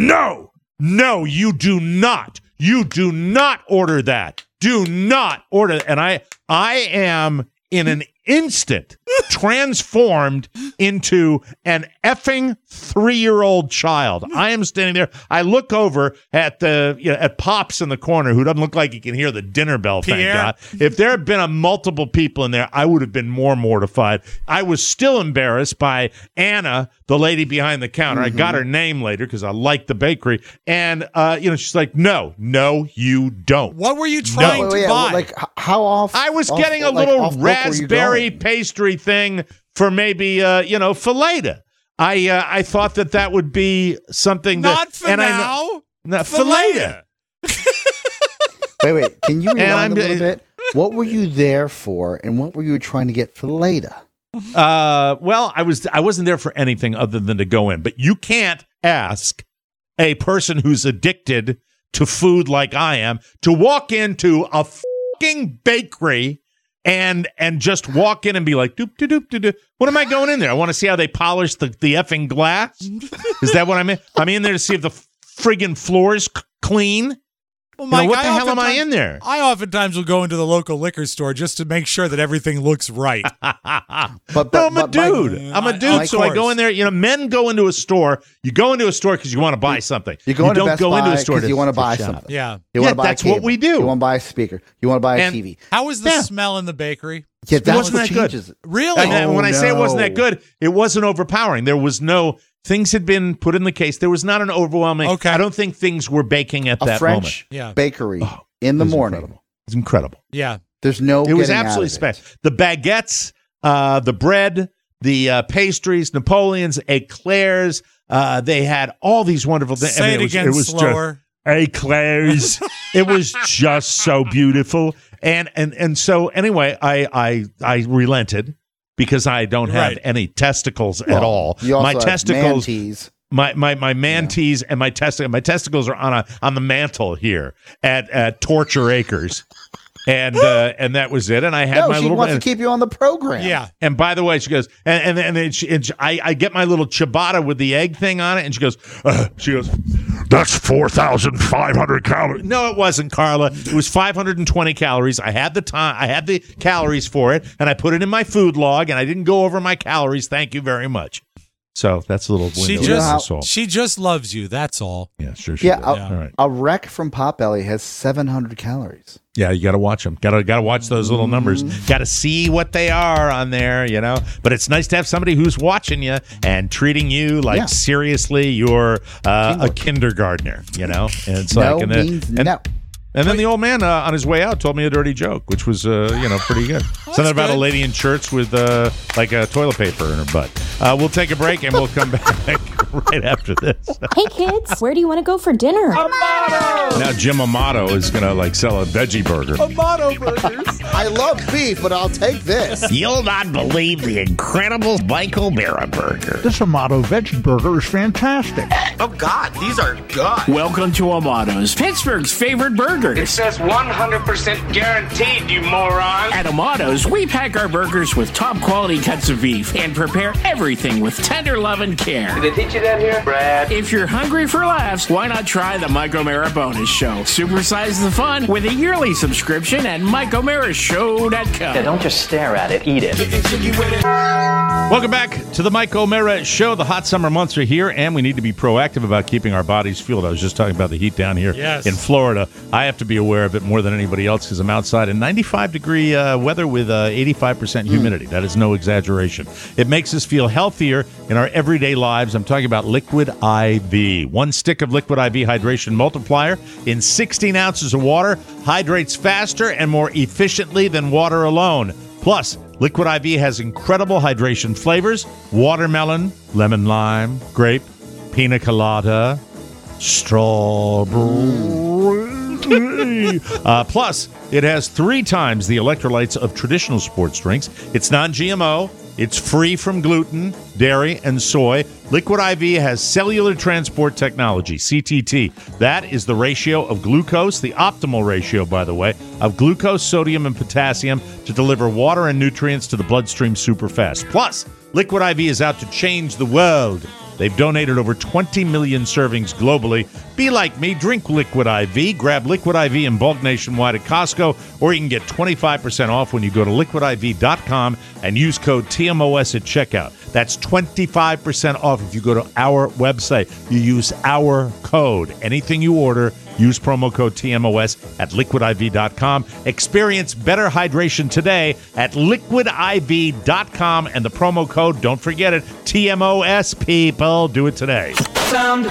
No, you do not. You do not order that. Do not order. And I am in an instant transformed into an effing 3-year-old child. I am standing there. I look over at at Pops in the corner, who doesn't look like he can hear the dinner bell. Thank God. If there had been multiple people in there, I would have been more mortified. I was still embarrassed by Anna, the lady behind the counter. I got her name later because I like the bakery, and she's like, "No, you don't." What were you trying to buy? Like how off? I was getting a little raspberry pastry thing for maybe Fileta. I thought that would be something not for now. Fileta. Wait. Can you rewind a little bit? What were you there for, and what were you trying to get Fileta? Well, I wasn't there for anything other than to go in. But you can't ask a person who's addicted to food like I am to walk into a fucking bakery and just walk in and be like, doop, doop, doop, doop. What am I going in there? I want to see how they polish the effing glass. Is that what I'm in? I'm in there to see if the friggin' floor is clean. Well, Mike, what the hell am I in there? I oftentimes will go into the local liquor store just to make sure that everything looks right. But I'm a dude. So I go in there. Men go into a store. You go into a store because you want to buy something. You don't go into a store because you want to buy something. Yeah. You want to buy that's what we do. You want to buy a speaker. You want to buy a TV. How was the smell in the bakery? Yeah, that wasn't that good. Really? And when I say it wasn't that good, it wasn't overpowering. There was no... Things had been put in the case. There was not an overwhelming... Okay. I don't think things were baking at that French moment. Bakery in the morning. It's incredible. Yeah. There's no It was absolutely special. The baguettes, the bread, the pastries, Napoleons, eclairs. They had all these wonderful things. Say it again slower. Eclairs. It was just so beautiful. And so anyway, I relented. Because I don't have any testicles at all. You also my have testicles, man-tees. my man-tees and my testicles are on the mantle here at Torture Acres, and that was it. And I had my she little. wants to keep you on the program. Yeah. And by the way, she goes, I get my little ciabatta with the egg thing on it, and she goes, that's 4,500 calories. No, it wasn't, Carla. It was 520 calories. I had the calories for it, and I put it in my food log, and I didn't go over my calories. Thank you very much. So that's a little window. She just loves you. That's all. Yeah, sure. All right. A wreck from Potbelly has 700 calories. Yeah, you got to watch them. Got to watch those little numbers. Got to see what they are on there, But it's nice to have somebody who's watching you and treating you like seriously you're a kindergartner, And it's no. And then the old man on his way out told me a dirty joke, which was pretty good. Something about a lady in church with like a toilet paper in her butt. We'll take a break and we'll come back right after this. Hey kids, where do you want to go for dinner? Amato! Now Jim Amato is gonna sell a veggie burger. Amato burgers. I love beef, but I'll take this. You'll not believe the incredible Michael Mara burger. This Amato veggie burger is fantastic. Oh God, these are good. Welcome to Amato's, Pittsburgh's favorite burger. It says 100% guaranteed, you moron. At Amato's, we pack our burgers with top quality cuts of beef and prepare everything with tender love and care. Did they teach you that here, Brad? If you're hungry for laughs, why not try the Mike O'Mara Bonus Show? Supersize the fun with a yearly subscription at MikeO'MaraShow.com. Yeah, don't just stare at it, eat it. Welcome back to the Mike O'Mara Show. The hot summer months are here, and we need to be proactive about keeping our bodies fueled. I was just talking about the heat down here in Florida. I have to be aware of it more than anybody else because I'm outside in 95-degree weather with 85% humidity. That is no exaggeration. It makes us feel healthier in our everyday lives. I'm talking about Liquid IV. One stick of Liquid IV Hydration Multiplier in 16 ounces of water hydrates faster and more efficiently than water alone. Plus, Liquid IV has incredible hydration flavors: watermelon, lemon lime, grape, pina colada, strawberry. Plus, it has 3 times the electrolytes of traditional sports drinks. It's non-GMO. It's free from gluten, dairy, and soy. Liquid IV has cellular transport technology, CTT. That is the ratio of glucose, the optimal ratio, by the way, of glucose, sodium, and potassium to deliver water and nutrients to the bloodstream super fast. Plus, Liquid IV is out to change the world. They've donated over 20 million servings globally. Be like me, drink Liquid IV. Grab Liquid IV in bulk nationwide at Costco, or you can get 25% off when you go to liquidiv.com and use code TMOS at checkout. That's 25% off if you go to our website. You use our code. Anything you order, use promo code TMOS at liquidiv.com. Experience better hydration today at liquidiv.com, and the promo code, don't forget it, TMOS, people. Do it today. Sound.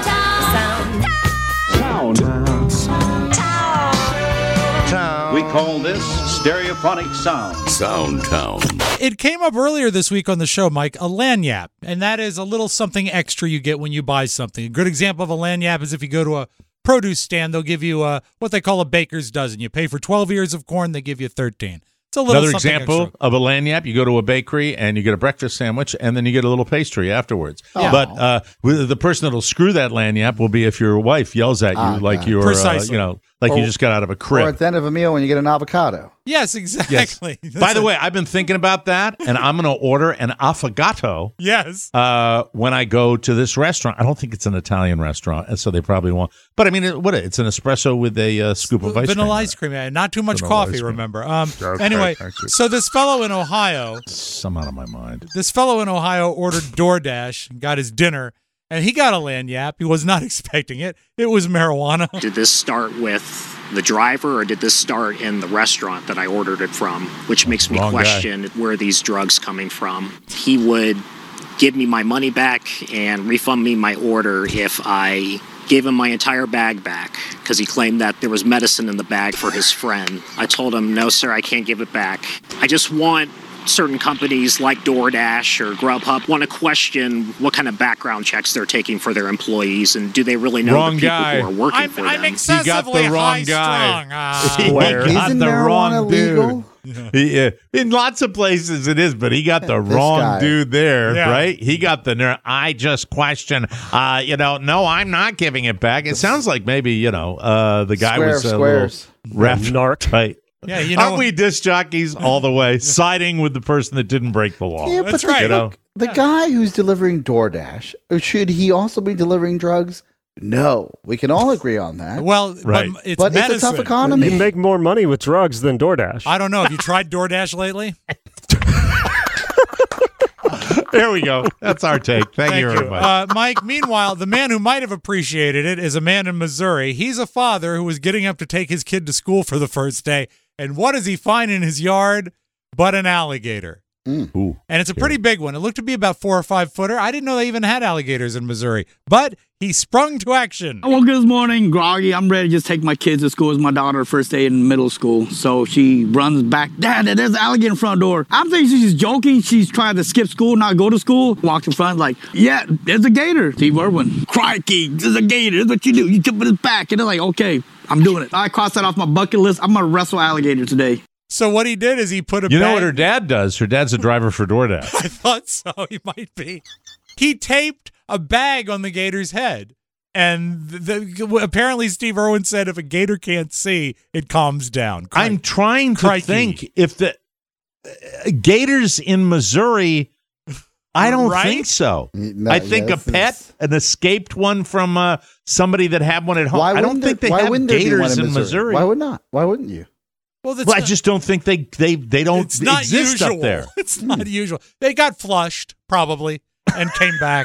We call this stereophonic sound. Soundtown. It came up earlier this week on the show, Mike, a lanyap, and that is a little something extra you get when you buy something. A good example of a lanyap is if you go to a produce stand, they'll give you what they call a baker's dozen. You pay for 12 ears of corn, they give you 13. It's a little Another something example extra. of a lagniappe, you go to a bakery and you get a breakfast sandwich and then you get a little pastry afterwards. Yeah. But the person that'll screw that lagniappe will be if your wife yells at you like you're, Precisely. you just got out of a crib. Or at the end of a meal when you get an avocado. Yes, exactly. Yes. By the way, I've been thinking about that, and I'm going to order an affogato. Yes. When I go to this restaurant, I don't think it's an Italian restaurant, and so they probably won't. But I mean, it's an espresso with a scoop of ice cream. Vanilla ice cream, yeah. Not too much Vanilla coffee, ice cream. remember. Okay, anyway, thank you. so this fellow in Ohio, I'm out of my mind. This fellow in Ohio ordered DoorDash and got his dinner, and he got a lagniappe. He was not expecting it. It was marijuana. Did this start with the driver, or did this start in the restaurant that I ordered it from? Which makes me question where are these drugs coming from. He would give me my money back and refund me my order if I gave him my entire bag back, because he claimed that there was medicine in the bag for his friend. I told him, no, sir, I can't give it back. I just want certain companies like DoorDash or Grubhub want to question what kind of background checks they're taking for their employees, and do they really know the people who are working for them? I'm excessively high-strung. He got Isn't the marijuana wrong legal? dude. In lots of places it is, but he got the wrong guy. dude there, Yeah. right? He got the nerve. I just question, no, I'm not giving it back. It sounds like maybe, the guy was a little ref. Narc. Right. Yeah, Aren't we disc jockeys all the way, siding with the person that didn't break the law? Yeah, That's but right. The guy who's delivering DoorDash, should he also be delivering drugs? No, we can all agree on that. Well, Right. but it's But medicine. it's a tough economy. You make more money with drugs than DoorDash. I don't know. Have you tried DoorDash lately? There we go. That's our take. Thank you very much. Mike, meanwhile, the man who might have appreciated it is a man in Missouri. He's a father who was getting up to take his kid to school for the first day. And what does he find in his yard but an alligator? Ooh. And it's a pretty big one. It looked to be about 4 or 5 footer. I didn't know they even had alligators in Missouri. But he sprung to action. I woke up this morning groggy. I'm ready to just take my kids to school. It's my daughter first day in middle school. So she runs back. Dad, there's an alligator in front door. I'm thinking she's joking. She's trying to skip school, not go to school. Walks in front like, yeah, there's a gator. Steve Irwin. Crikey, there's a gator. That's what you do. You jump in his back. And they're like, okay, I'm doing it. I crossed that off my bucket list. I'm going to wrestle alligator today. So what he did is he put a You know bag- what her dad does? Her dad's a driver for DoorDash. I thought so. He might be. He taped a bag on the gator's head. And apparently Steve Irwin said if a gator can't see, it calms down. I'm trying to think if the gators in Missouri, I don't think so. No, I think a pet, an escaped one from somebody that had one at home. I don't think they have gators in Missouri. Why would not? Why wouldn't you? Well, I just don't think they don't it's not exist usual. up there. It's not usual. They got flushed, probably, and came back.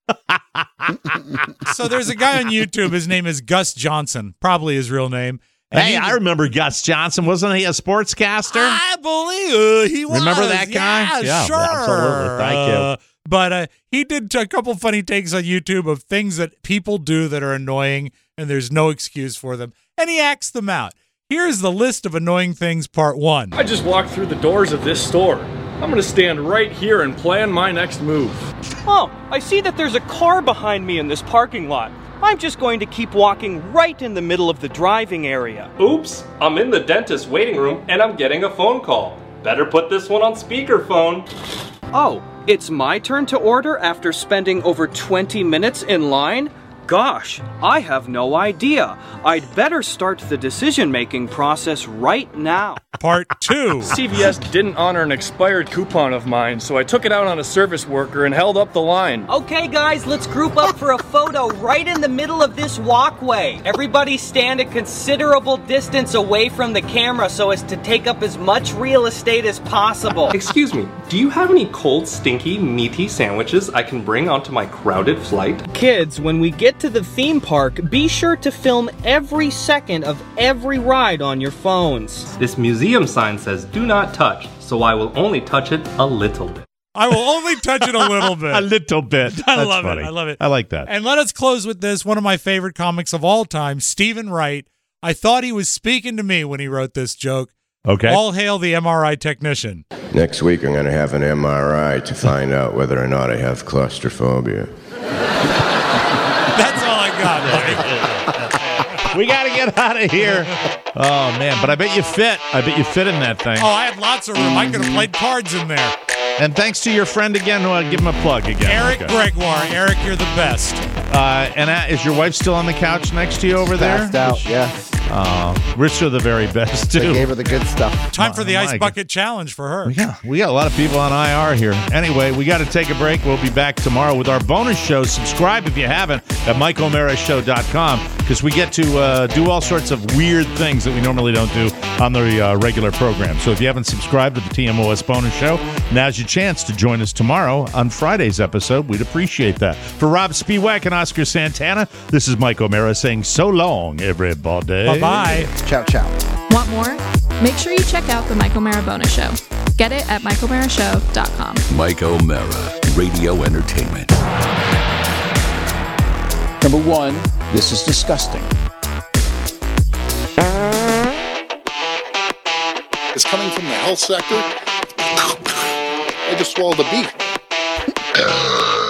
So there's a guy on YouTube. His name is Gus Johnson, probably his real name. And Hey, I remember Gus Johnson. Wasn't he a sportscaster? I believe he was. Remember that guy? Yeah, sure. Absolutely. Thank you. But he did a couple funny takes on YouTube of things that people do that are annoying, and there's no excuse for them. And he acts them out. Here's the list of annoying things, part 1. I just walked through the doors of this store. I'm gonna stand right here and plan my next move. Oh, I see that there's a car behind me in this parking lot. I'm just going to keep walking right in the middle of the driving area. Oops, I'm in the dentist waiting room and I'm getting a phone call. Better put this one on speakerphone. Oh, it's my turn to order after spending over 20 minutes in line? Gosh, I have no idea. I'd better start the decision-making process right now. Part 2. CVS didn't honor an expired coupon of mine, so I took it out on a service worker and held up the line. Okay, guys, let's group up for a photo right in the middle of this walkway. Everybody stand a considerable distance away from the camera so as to take up as much real estate as possible. Excuse me, do you have any cold, stinky, meaty sandwiches I can bring onto my crowded flight? Kids, when we get to the theme park, be sure to film every second of every ride on your phones. This museum sign says do not touch, so I will only touch it a little bit. I will only touch it a little bit. A little bit. I love it. I love it. I like that. And let us close with this. One of my favorite comics of all time, Stephen Wright. I thought he was speaking to me when he wrote this joke. Okay. All hail the MRI technician. Next week, I'm going to have an MRI to find out whether or not I have claustrophobia. That's all I got, Mike. We got to get out of here. Oh, man. But I bet you fit. I bet you fit in that thing. Oh, I had lots of room. I could have played cards in there. And thanks to your friend again. Give him a plug again. Eric Gregoire. Eric, you're the best. And is your wife still on the couch next to you over there? Passed out, yes. Rich are the very best, too. They gave her the good stuff. Time for the Ice Bucket Challenge for her. We got a lot of people on IR here. Anyway, we got to take a break. We'll be back tomorrow with our bonus show. Subscribe if you haven't at MikeOMaraShow.com because we get to do all sorts of weird things that we normally don't do on the regular program. So if you haven't subscribed to the TMOS bonus show, now's your chance to join us tomorrow on Friday's episode. We'd appreciate that. For Rob Spiewak and Oscar Santana, this is Mike O'Mara saying so long, everybody. Bye-bye. Ciao, ciao. Want more? Make sure you check out the Mike O'Mara bonus show. Get it at MikeO'MaraShow.com. Mike O'Mara, radio entertainment. Number one, this is disgusting. It's coming from the health sector. I just swallowed a bee.